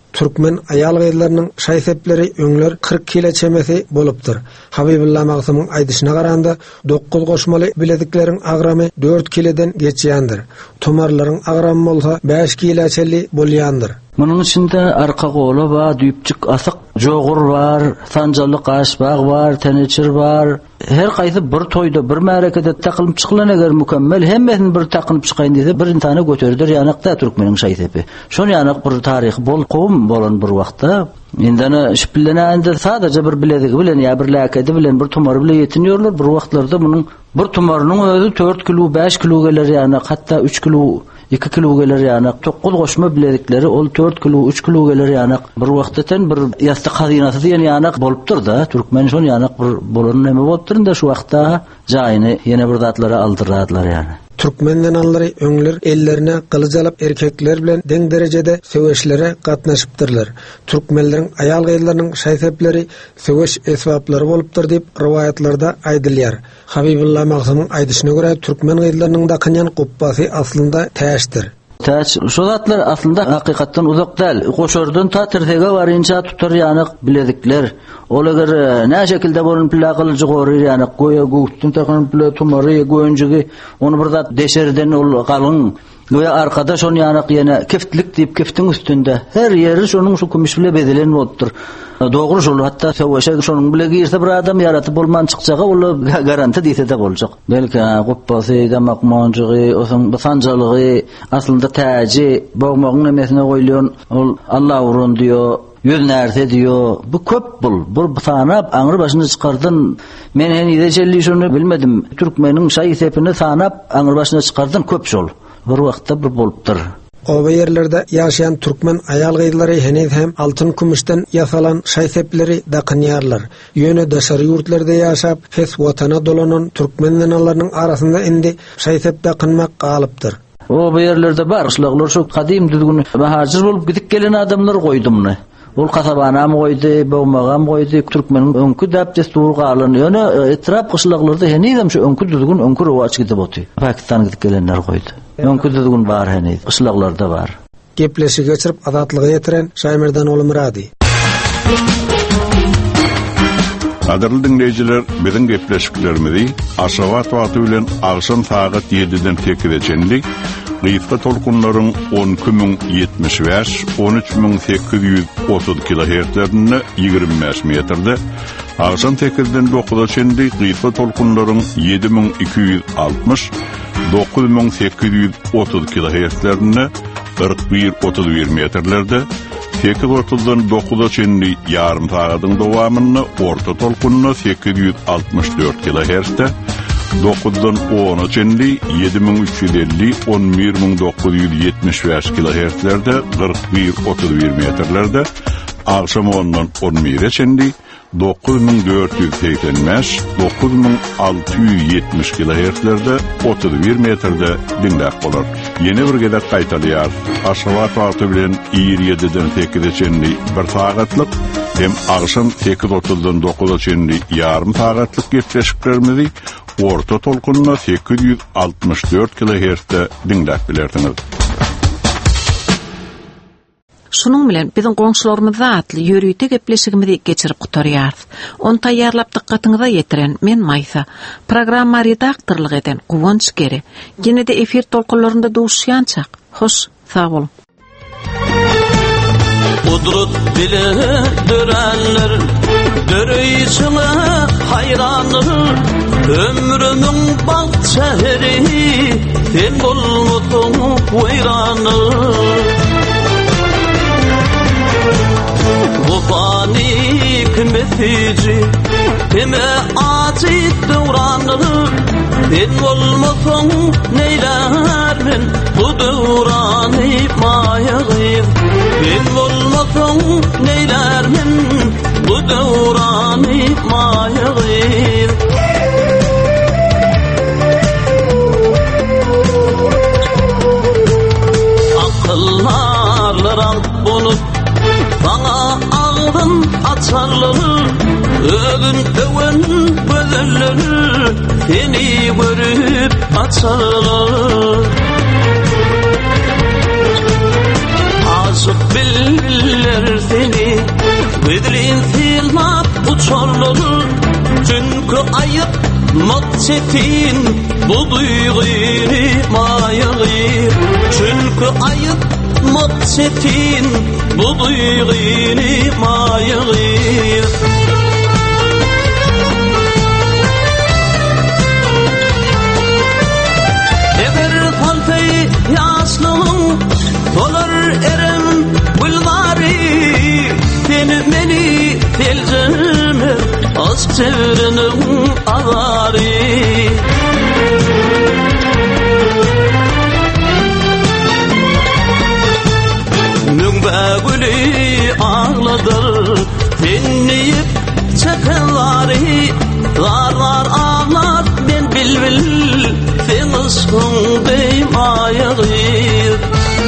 Türkmen ayal gaýdlarynyň şaýsepleri öňler 40 kile çemesi bolupdyr. Habibullah Magzumyň aýdyşyna garanda 9 goşmaly biledikleriň agramy 4 kileden geçýändir. Tomarlaryň agramy bolsa 5 kileçeli bolýandyr. Bunun içinde arka qo'li var, düyüpçük asık joğur var, sancalı qaşbaq var, teneçir var. Her qaysı bir toyda, bir märekede takılıp çıkılan eger mükemmel, hemmesini bir takılıp çıkayın dese, bir intana götürdür yanıqda Türkmenin şaysepi. Şonu yanıq bir tarih bol qowum bolan bir wagtda. Indana şipillenende sadece bir biledig bilen ya bir lakedi bilen bir tumar bilen yetiniyorlar. Bir wagtlarda bunun bir tumarının özü 4 kilo, 5 kilo gelir yani hatta 3 kilo 2 kilo gelir yani 9 goşma biledikleri ol 4 kilo 3 kilo gelir yani bir wagtdan bir yastık hazinasy diýen yani bolupdyr da Türkmen şon yani bir bolan näme bolupdyr da şu wagtda jaýyny ýene bir zatlara aldyrdylar yani. Türkmen nanalary öňler ellerine kılıç alıp erkekler bilen deň derejede söweşlere gatnaşypdyrlar. Türkmenleriň ayal gaýdlarynyň şaýsepleri söweş esbaplary bolupdyr diýip riwayatlarda aýdylýar. Habibullah Magzumyň aýdyşyna görä Türkmen gaýdlarynyň da kynyan gubbasy aslında täşdir. Şu zatlar aslında hakikattan uzak değil. Koşordan ta tertege varınca tutar yanık biledikler. Olagar ne şekilde bunun pila kılıcı koruyor yani. Goya guğutun takının pila tumarı, goyuncuğu. Onu burada deşerden ol kalın. Goya arkadaş onu yanık yine kiftlik deyip kiftin üstünde. Her yeri şunun şu kumiş bile bedelen oldur. Doğru şolu hatta söveşe şunun bile girse bir adam yaratıp bolman çıkacak o garanti deyse de olacak. Belki gubbası demek mancığı, o sancalığı aslında tacı boğmağın emesine koyuyor. Allah vurun diyor. Yüz nerede diyor. Bu köp bul. Bu sanap anır başını çıkardın. Men heni de jelli şunu bilmedim. Türkmenin şaýsepini sanap anır başına çıkardın köp şol. Bir wagtda bir bolupdyr. O yerlerde yaşayan Türkmen ayal gaýdlary henüz hem altın kumuşdan yasalan şaýsepleri daqynýarlar. Ýöne daşary ýurtlarda ýaşap, fes watana dolanan Türkmen nanalarynyň arasynda indi şaýsep daqynmak galypdyr. O yerlerde bar, uşlaglar şu kadim düzgün mahajir bolup gidip gelen adamlar goýdumny. Ol kasabana mı koydu, boğmağa mı koydu, Türkmenin önkü dap destur qalın. Yani etraf kışlaklarda henizem şu önkü düzgün, önkü rovaç gidip otu. Pakistan gidip gelenler koydu. Önkü düzgün var heniz, kışlaklarda var. Gepleşi geçirip adatlığa yetiren Şaymirdan oğlu Muradi. Qadarly dinleyijiler, biziň gepleşiklerimizi Aşgabat wagty bilen agşam saat 7-den tekidejenlik Gıyfka tolkunlaryň 12075, 13830 kHz-lerinde 25 metrde, agşam 8-den 9-a çenli gıyfka tolkunlaryň 7260, 9830 kHz-lerinde 41-31 metrlerde, 8:30-dan 9-a çenli yarım sagatyň dowamyny orta tolkunna 864 kHz-de, 9-dan 10-a çenli 7350, 11975 kHz-lerde 41-31 metrlerde, agşam 10-dan 11-e çenli 9485, 9670 kHz-lerde 31 metrde dinlek bolar. Yeni bir gedet qaytalýar. Aşgabat wagty bilen 7-den 8-e çenli 1 sagatlyk hem agşam 8:30-dan 9-a çenli yarım sagatlyk gepleşiklerimizi orta tolkunna 864 kHz-de dinlek bilerdiňiz. Şunun bilen biziň goňşularymyz zatly ýörüýte gepleşigimizi geçirip gutarýar. Onu taýýarlap dikkatyňyza ýetiren men Maysa, programma redaktorlyk eden Guwanç Geri. Ýene de efir tolkunlarynda duşýançak. Hoş, sag bolun. Kudret bilen dörenler dörüýüşüne hayranlar. Ömrümün bal şehri sen bolmudun weýrany. Bu fani kıymetici kime acit döwrany. Sen bolmasam neylermin bu döwrany maýagy. Sen bolmasam neylermin bu döwrany maýagy. Akıllarlar bunu bana ağzın açarlar. Ögün öven gözler seni görüp açarlar. açık bilirler seni Bedrin filmap uçarları Çünkü ayıp maksetin Bu duygini mayayır Çünkü ayıp maksetin Bu duygini mayayır Eğer talfeyi yaşlının Dolar erem bulvari Meni telceme Az çevrenin avari Mümbegülü ağladır Dinleyip çekenleri Zarlar ağlar ben bilbil Sen ışkındayım ayağır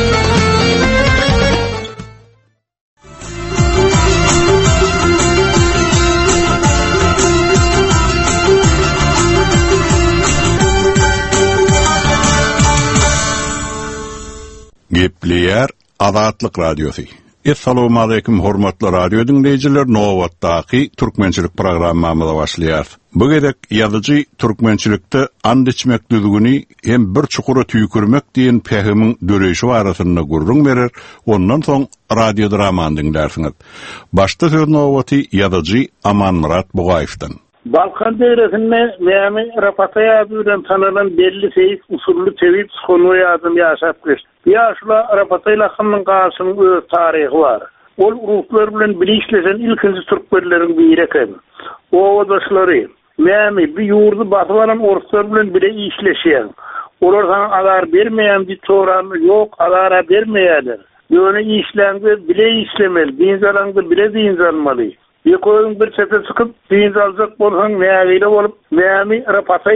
Gepleyer Azatlyk Radiosu. Assalamu alaykum hormatly radio dinleyijiler. Nowatdaky türkmençilik programmamyza başlaýar. Bu gedek ýazyjy türkmençilikde and içmek düzgüni hem bir çukura tüýkürmek diýen pähimiň döreşi barasyna gurrun berer. Ondan soň radio dramany dinlersiňiz. Başda söz Nowaty ýazyjy Aman Murat Bugaýewden. Balkan devretinde Mehmet Rafata yazıdan tanınan belli seyis usullu tevhid konu yazım yaşap geçti. Yaşla Rafatayla Han'ın karşısının öz tarihi var. Ol Ruslar bilen bilişleşen ilkinci Türkmenlerin bir eken. O odaşları Mehmet bir yurdu batılanan Oruslar bilen bile işleşen. Olar sana alar vermeyen bir toranı yok, alara vermeyenler. Yöne işlendi bile işlemeli, dinzalandı bile dinzalmalı. Yekoyun bir sete sıkıp dinz alacak bolhan meğeyle olup meğemi Rapatay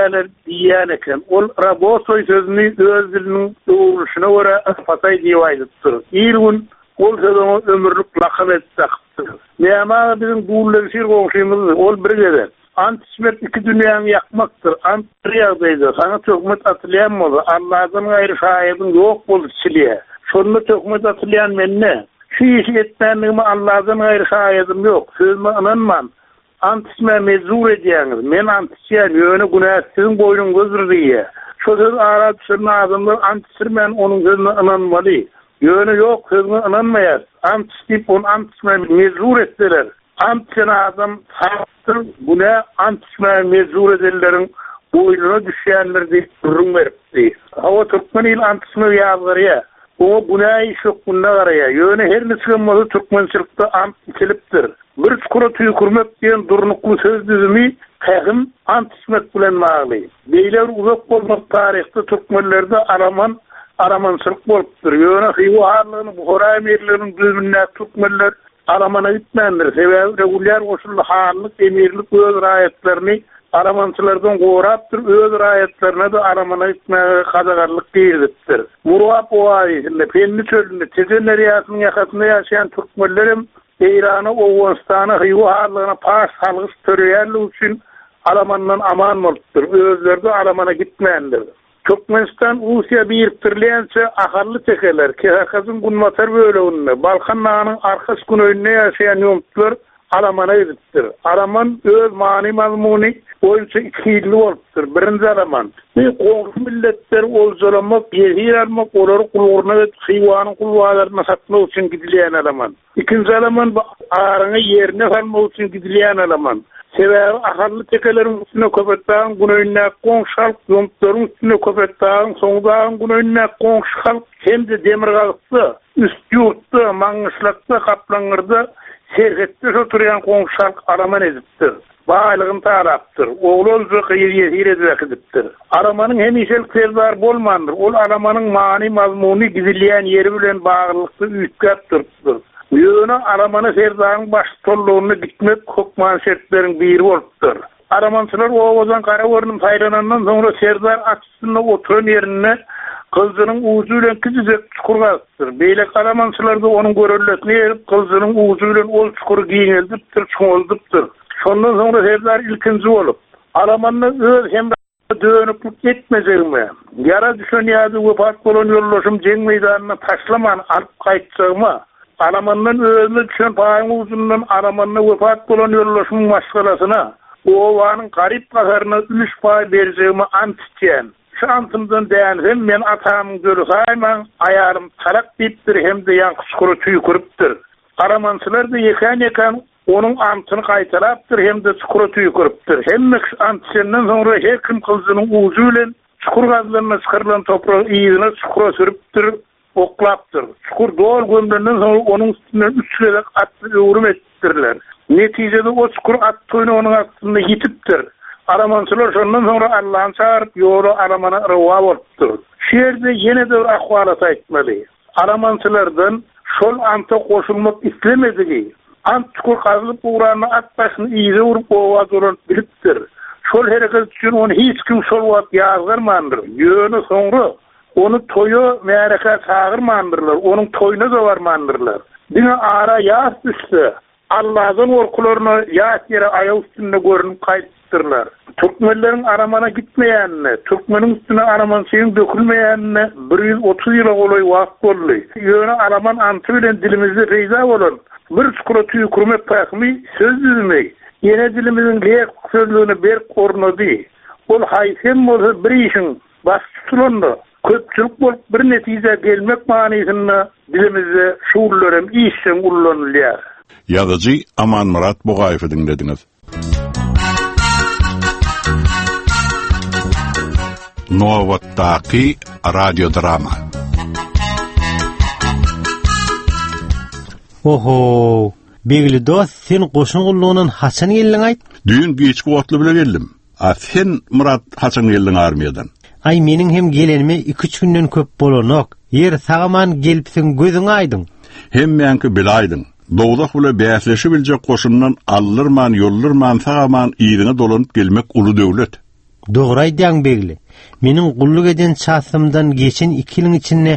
diýýän eken. Ol Rabosoy sözünü öz dilinin doğruşuna göre Rapatay diýýärdir. İlgun ol sözünü ömürlük lakap etsekdir. Meğema bizim buğulları şir goşymyz ol bir gede. Antismet iki dünýäni ýakmaktır. Antiýagdaýda sana tökmet atylýanmaly. Allah'dan gaýry şaýydyn ýok bolup çilýär. Şonu tökmet atylýan menne. Şu işi etmänligimi Allah'dan gaýry şaýydym ýok. Sözüme inanman. Antisme mezur edýäňiz. Men antisýan ýöne günäçsiň boýnuň gözürdiýe. Şu söz ara düşürme adamlar antisirmen onuň sözüne inanmaly. Ýöne ýok sözüne inanmaýar. Antisip on antisme mezur etdiler. Antisyen adam saýapdyr. Buna antisme mezur edileriň boýnuna düşýänler diýip durun beripdi. Hawa türkmen il antisme ýazgyrya. O bunay şok bunna garaya. Yöne her nisgammalı türkmençilikte ant içilipdir. Bir çukura tüýkürmek diýen durnuklu söz düzümi kähim ant içmek bilen magly. Beýler uzak bolmak tarihte türkmenlerde aramançylyk bolupdyr. Yöne hyýwa harlygyny Buhara emirleriniň düzümine türkmenler aramana gitmändir. Sebäbi regulýar goşully harlyk emirlik öz raýatlaryny aramançylardan goýrapdyr, öz raýatlaryna da aramana gitmäge kadagarlyk diýilipdir. Murat Owaýy, Penni çölünde Tezenler ýasynyň ýakasyna ýaşaýan türkmenlerim Eýrany, Owganystany hyýwa harlygyna paş halgys törýärlik üçin Alamandan aman bolupdyr. Özleri de Alamana gitmändir. Türkmenistan Russiýa birikdirilýänçe ahally tekeler, Kehakazyň Gunmatar böleginde Balkanlarynyň arkas günöýünde ýaşaýan ýomtlar Alamana gidipdir. Alaman öz many mazmuny boýunça iki ýylly bolupdyr. Birinji Alaman goňşy milletler olzalamak, ýer almak, olary kuluruna we hyýwanyň kulwalaryna satmak üçin gidilýän Alaman. Ikinji Alaman araňy ýerine salmak üçin gidilýän Alaman. Sebäbi ahally tekelerin üstüne köpetdiň günöýüne goňşy halk ýomtlaryň üstüne köpetdiň soňdaň günöýüne goňşy halk hem-de demirgalypdy, üst ýurtda, maňyşlykda, kaplangyrda serhetde oturýan goňşy halk Alaman edipdir. Baýlygyny tarapdyr. Oglol ýer edipdir. Alamanyň hemişelik serdar bolmandyr. Ol Alamanyň many mazmuny gidilýän ýeri bilen baglykly üýtgäpdir. Ýöne Alamany serdaryň baş tollugyny gitmek hukman şertleriň biri bolupdyr. Aramançylar owazan kara görünüm saýlanandan soňra serdar açysyna oturan ýerine kılzynyň uzy bilen kizip çukurgadyr. Beýle Aramançylar da onuň görelletini ýerip kılzynyň uzy bilen ol çukur giňeldipdir, çoňoldypdyr. Şondan soňra serdar ilkinji bolup Alamanyň öz hem dönüklük etmezegime, yara düşen ýa-da wepat bolan ýollaşym jeň meýdanyna taşlaman alyp gaýtjagma, Alamandan özüne düşen paýyň uzundan Alamanna wepat bolan ýollaşyň maşgalasyna, owanyň garyp gazaryna 3 paý berjegime ant etýän. Şu antymdan däňsem men atamyň görüsäýman, aýarym talak diýipdir hemde ýanky çukura tüýküripdir. Aramançylar da ýekan onuň antyny gaýtarapdyr hemde çukura tüýküripdir. Hemme antysynyň soňra her kim kılzynyň uzy bilen çukur gazlaryna çykyrylan topragy ýygyna çukura sürüpdir, oklapdyr. Çukur dol gömlenden soňra onuň üstüne 3 ýylak atly öwrüm etdirler. Netijede o çukur atlyny onuň astyna ýitipdir. Aramançylar şondan soňra Allah'ın çağırıp ýoly aramana rıwa bolupdyr. Şerde ýene de bir ahwalat aýtmaly. Aramançylardan şol anta goşulmak islemedigi. Ant çukur gazylyp uğranyna at başyny iýe urup owaz bolan bilipdir. Şol hereket üçin onu hiç kim şol wagt ýazgyrmandyr. Ýöne soňra onu toýa märeke çağırmandyrlar. Onuň toýuna da barmandyrlar. Dine ara ýaz düşse Allah'ın orkularına ýat ýere aýaw üstünde görünüp gaýtdyrlar. Türkmenleriň aramana gitmeýänine, Türkmeniň üstüne araman şeýin dökülmeýänine 130 ýyla golay wagt boldy. Ýöne araman anty bilen dilimizde reýza bolan bir çukura tüýkürmek paýmy söz bilmey. Ýene dilimiziň lek sözlüğüne ber gornady. Ol haýsem bolsa bir işiň baş tutulandy. Köpçülük bolup bir netije gelmek manysyna dilimizde şuurlarym işin ullanylýar. Yazıcı Aman Murat Bogaýew dinlediniz. Nowattaki radio drama. Oho, begli dost sen goşun gullugynyň haçan geldiň aýt? Düýün geçki wagtly bilen geldim. Sen Murat haçan geldiň armiýadan? Ay meniň hem gelenime 2-3 günden köp bolanok. Yer sagaman gelipsiň gözüň aýdyň. Hemmeňki bilaýdyň. Dowdak bile bäsleşi biljek goşundan allyrman, yollyrman, sagaman ýerine dolanyp gelmek uly döwlet. Dogry aýdýaň begli. Meniň gulluk eden çasymdan geçen 2 ýylyň içinde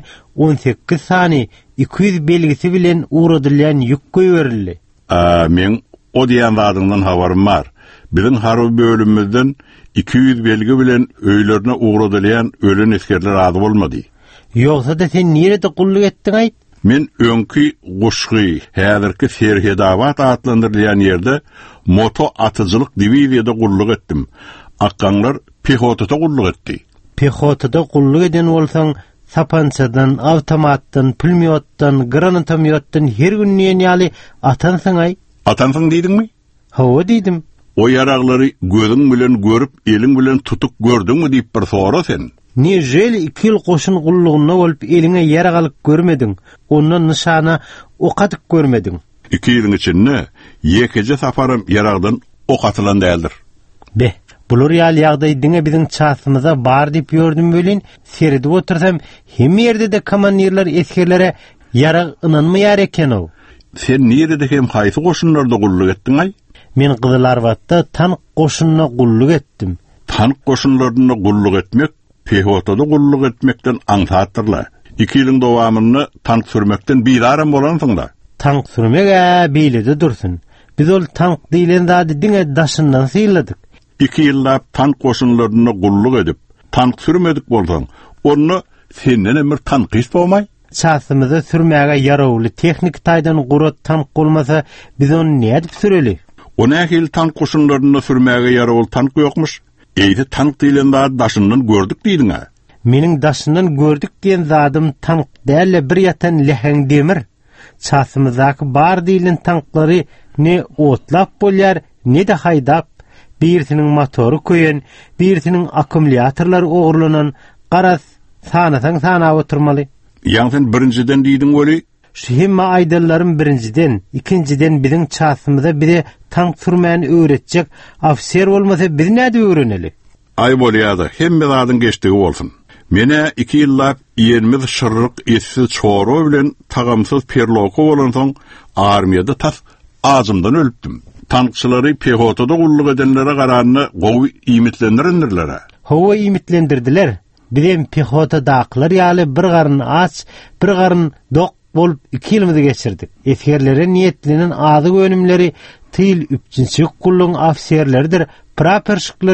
18 sany 200 belgisi bilen uğradylýan ýük goýberildi. Men o diýen zadyňdan habarym bar. Biziň harby bölümimizden 200 belgi bilen öýlerine uğradylýan ölen eskerler ady bolmady. Ýogsa da sen nerede gulluk etdiň aýt? Men öňki Guşgy, häzirki Serhedawat atlandyrylýan ýerde moto atyjylyk diviziýada gulluk etdim. Akkanlar pehotada gulluk etdi. Pehotada gulluk eden bolsaň, sapançadan, awtomatdan, pulmiotdan, granatomyotdan her günniýen ýaly atansyň aý. Atansyň diýdiňmi? Hawa diýdim. O ýaragları gözüň bilen görüp, eliň bilen tutup gördüňmi diýip bir sora sen. Niye jeli 2 ýyl goşun gullugyna bolup eliňe ýaragalyk görmediň, ondan nişana okatyk görmediň. 2 ýylyň içinde ýekije safarym ýaragdan ok atylan däldir. Be, bulur ýaly ýagdaý diňe biziň çasymyza bar diýip ýördüm bölin, seredip otursam hem ýerde de komandyrlar eskerlere ýarag ynanmaýar eken o. Sen nerede hem haýsy goşunlarda gulluk etdiň aý? Men Gyzylarbatda tank goşunyna gulluk etdim. Tank goşunlaryna gulluk etmek pehotada gulluk etmekden aňsatdyrlar. 2 ýylyň dowamyny tank sürmekden bilaram bolansyňda. Tank sürmek beýlede dursun. Biz ol tank diýilen zady diňe daşyndan syýladyk. 2 ýyllap tank goşunlaryna gulluk edip, tank sürmedik bolsaň, onu senden emir tank isbolmay? Çasymyza sürmäge yarawly tehnik taýdan gurat tank bolmasa, biz onu nädip süreli? O nähil tank goşunlaryna sürmäge yarawly tank ýokmuş. Eýdi tank diýilen zady daşyndan gördük diýdiň ha. Meniň daşyndan gördük diýen zadym tank däle bir ýatan leheng demir. Çasymyzdaky bar diýilen tanklary ne otlap bolýar, ne de haýdap, birisiniň motory köýen, birisiniň akkumulýatorlary ogurlanan, garas sanasaň sana oturmaly. Ýa-ni birinciden diýdiň öli? Şehimma aýdallaryň birinciden, ikinciden biziň çasymyza biri tank sürmäni öwretjek ofisier bolmasa biz näde öwreneli? Ay bolýardy, hemme zadyň geçdigi bolsun. Mene 2 ýyllap ýerimiz şyrryk etsiz çoro bilen tagamsyz perloko bolan soň armiýada tas azymdan ölüpdim. Tankçylary pehotada gulluk edenlere garanyny gowy imitlendirindirler. Hawa imitlendirdiler. Bilen pehota daqlar ýaly bir garyn aç, bir garyn dok bolup 2 ýylmy geçirdik. Eskerlere niýetlenen azy önümleri tyl 3-nji gulluk ofisierleridir. Praporşiklary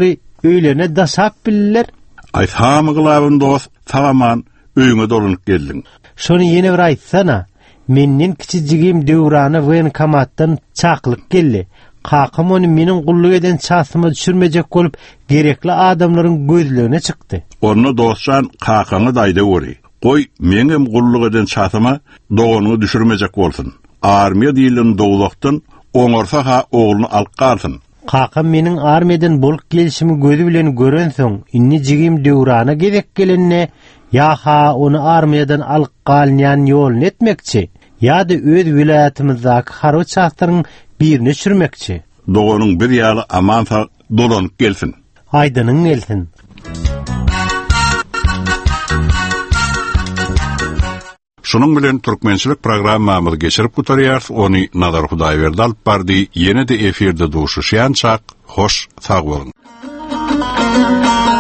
öýlene dasap bilirler. Aýtamy gylabyn dost, tamaman öýüňe dolunyp geldin. Şonu ýene bir aýtsana. Menin kiçijigim döwrany woýnkomatdan çaklyk geldi. Kakam onu meniň gulluk eden çasyma düşürmejek bolup gerekli adamlaryň gözlerine çykdy. Onu dostan kakany daýda göri. Goý meňem gulluk eden çasyma dogonyny düşürmejek bolsun. Armiýa diýilen dowlukdan oňarsa ha ogluny alyp galsyn. Kakam meniň armiýadan bolup gelişimi gözü bilen gören soň, inni jigim döwrana gedek gelenne ýa-ha onu armiýadan alyp galýan ýol etmekçi, ýa-da öz wilayatymyzdaky harby çaslaryň birine sürmekçi. Dogonyň bir ýaly amansa dolanyp gelsin. Aýdynyň gelsin. Şunun bilen türkmençilik programmamyzy geçirip gutarýar, ony Nazar Hudaýberdi alyp bardy. Ýene-de efirde duşuşýan çak, hoş sag bolun.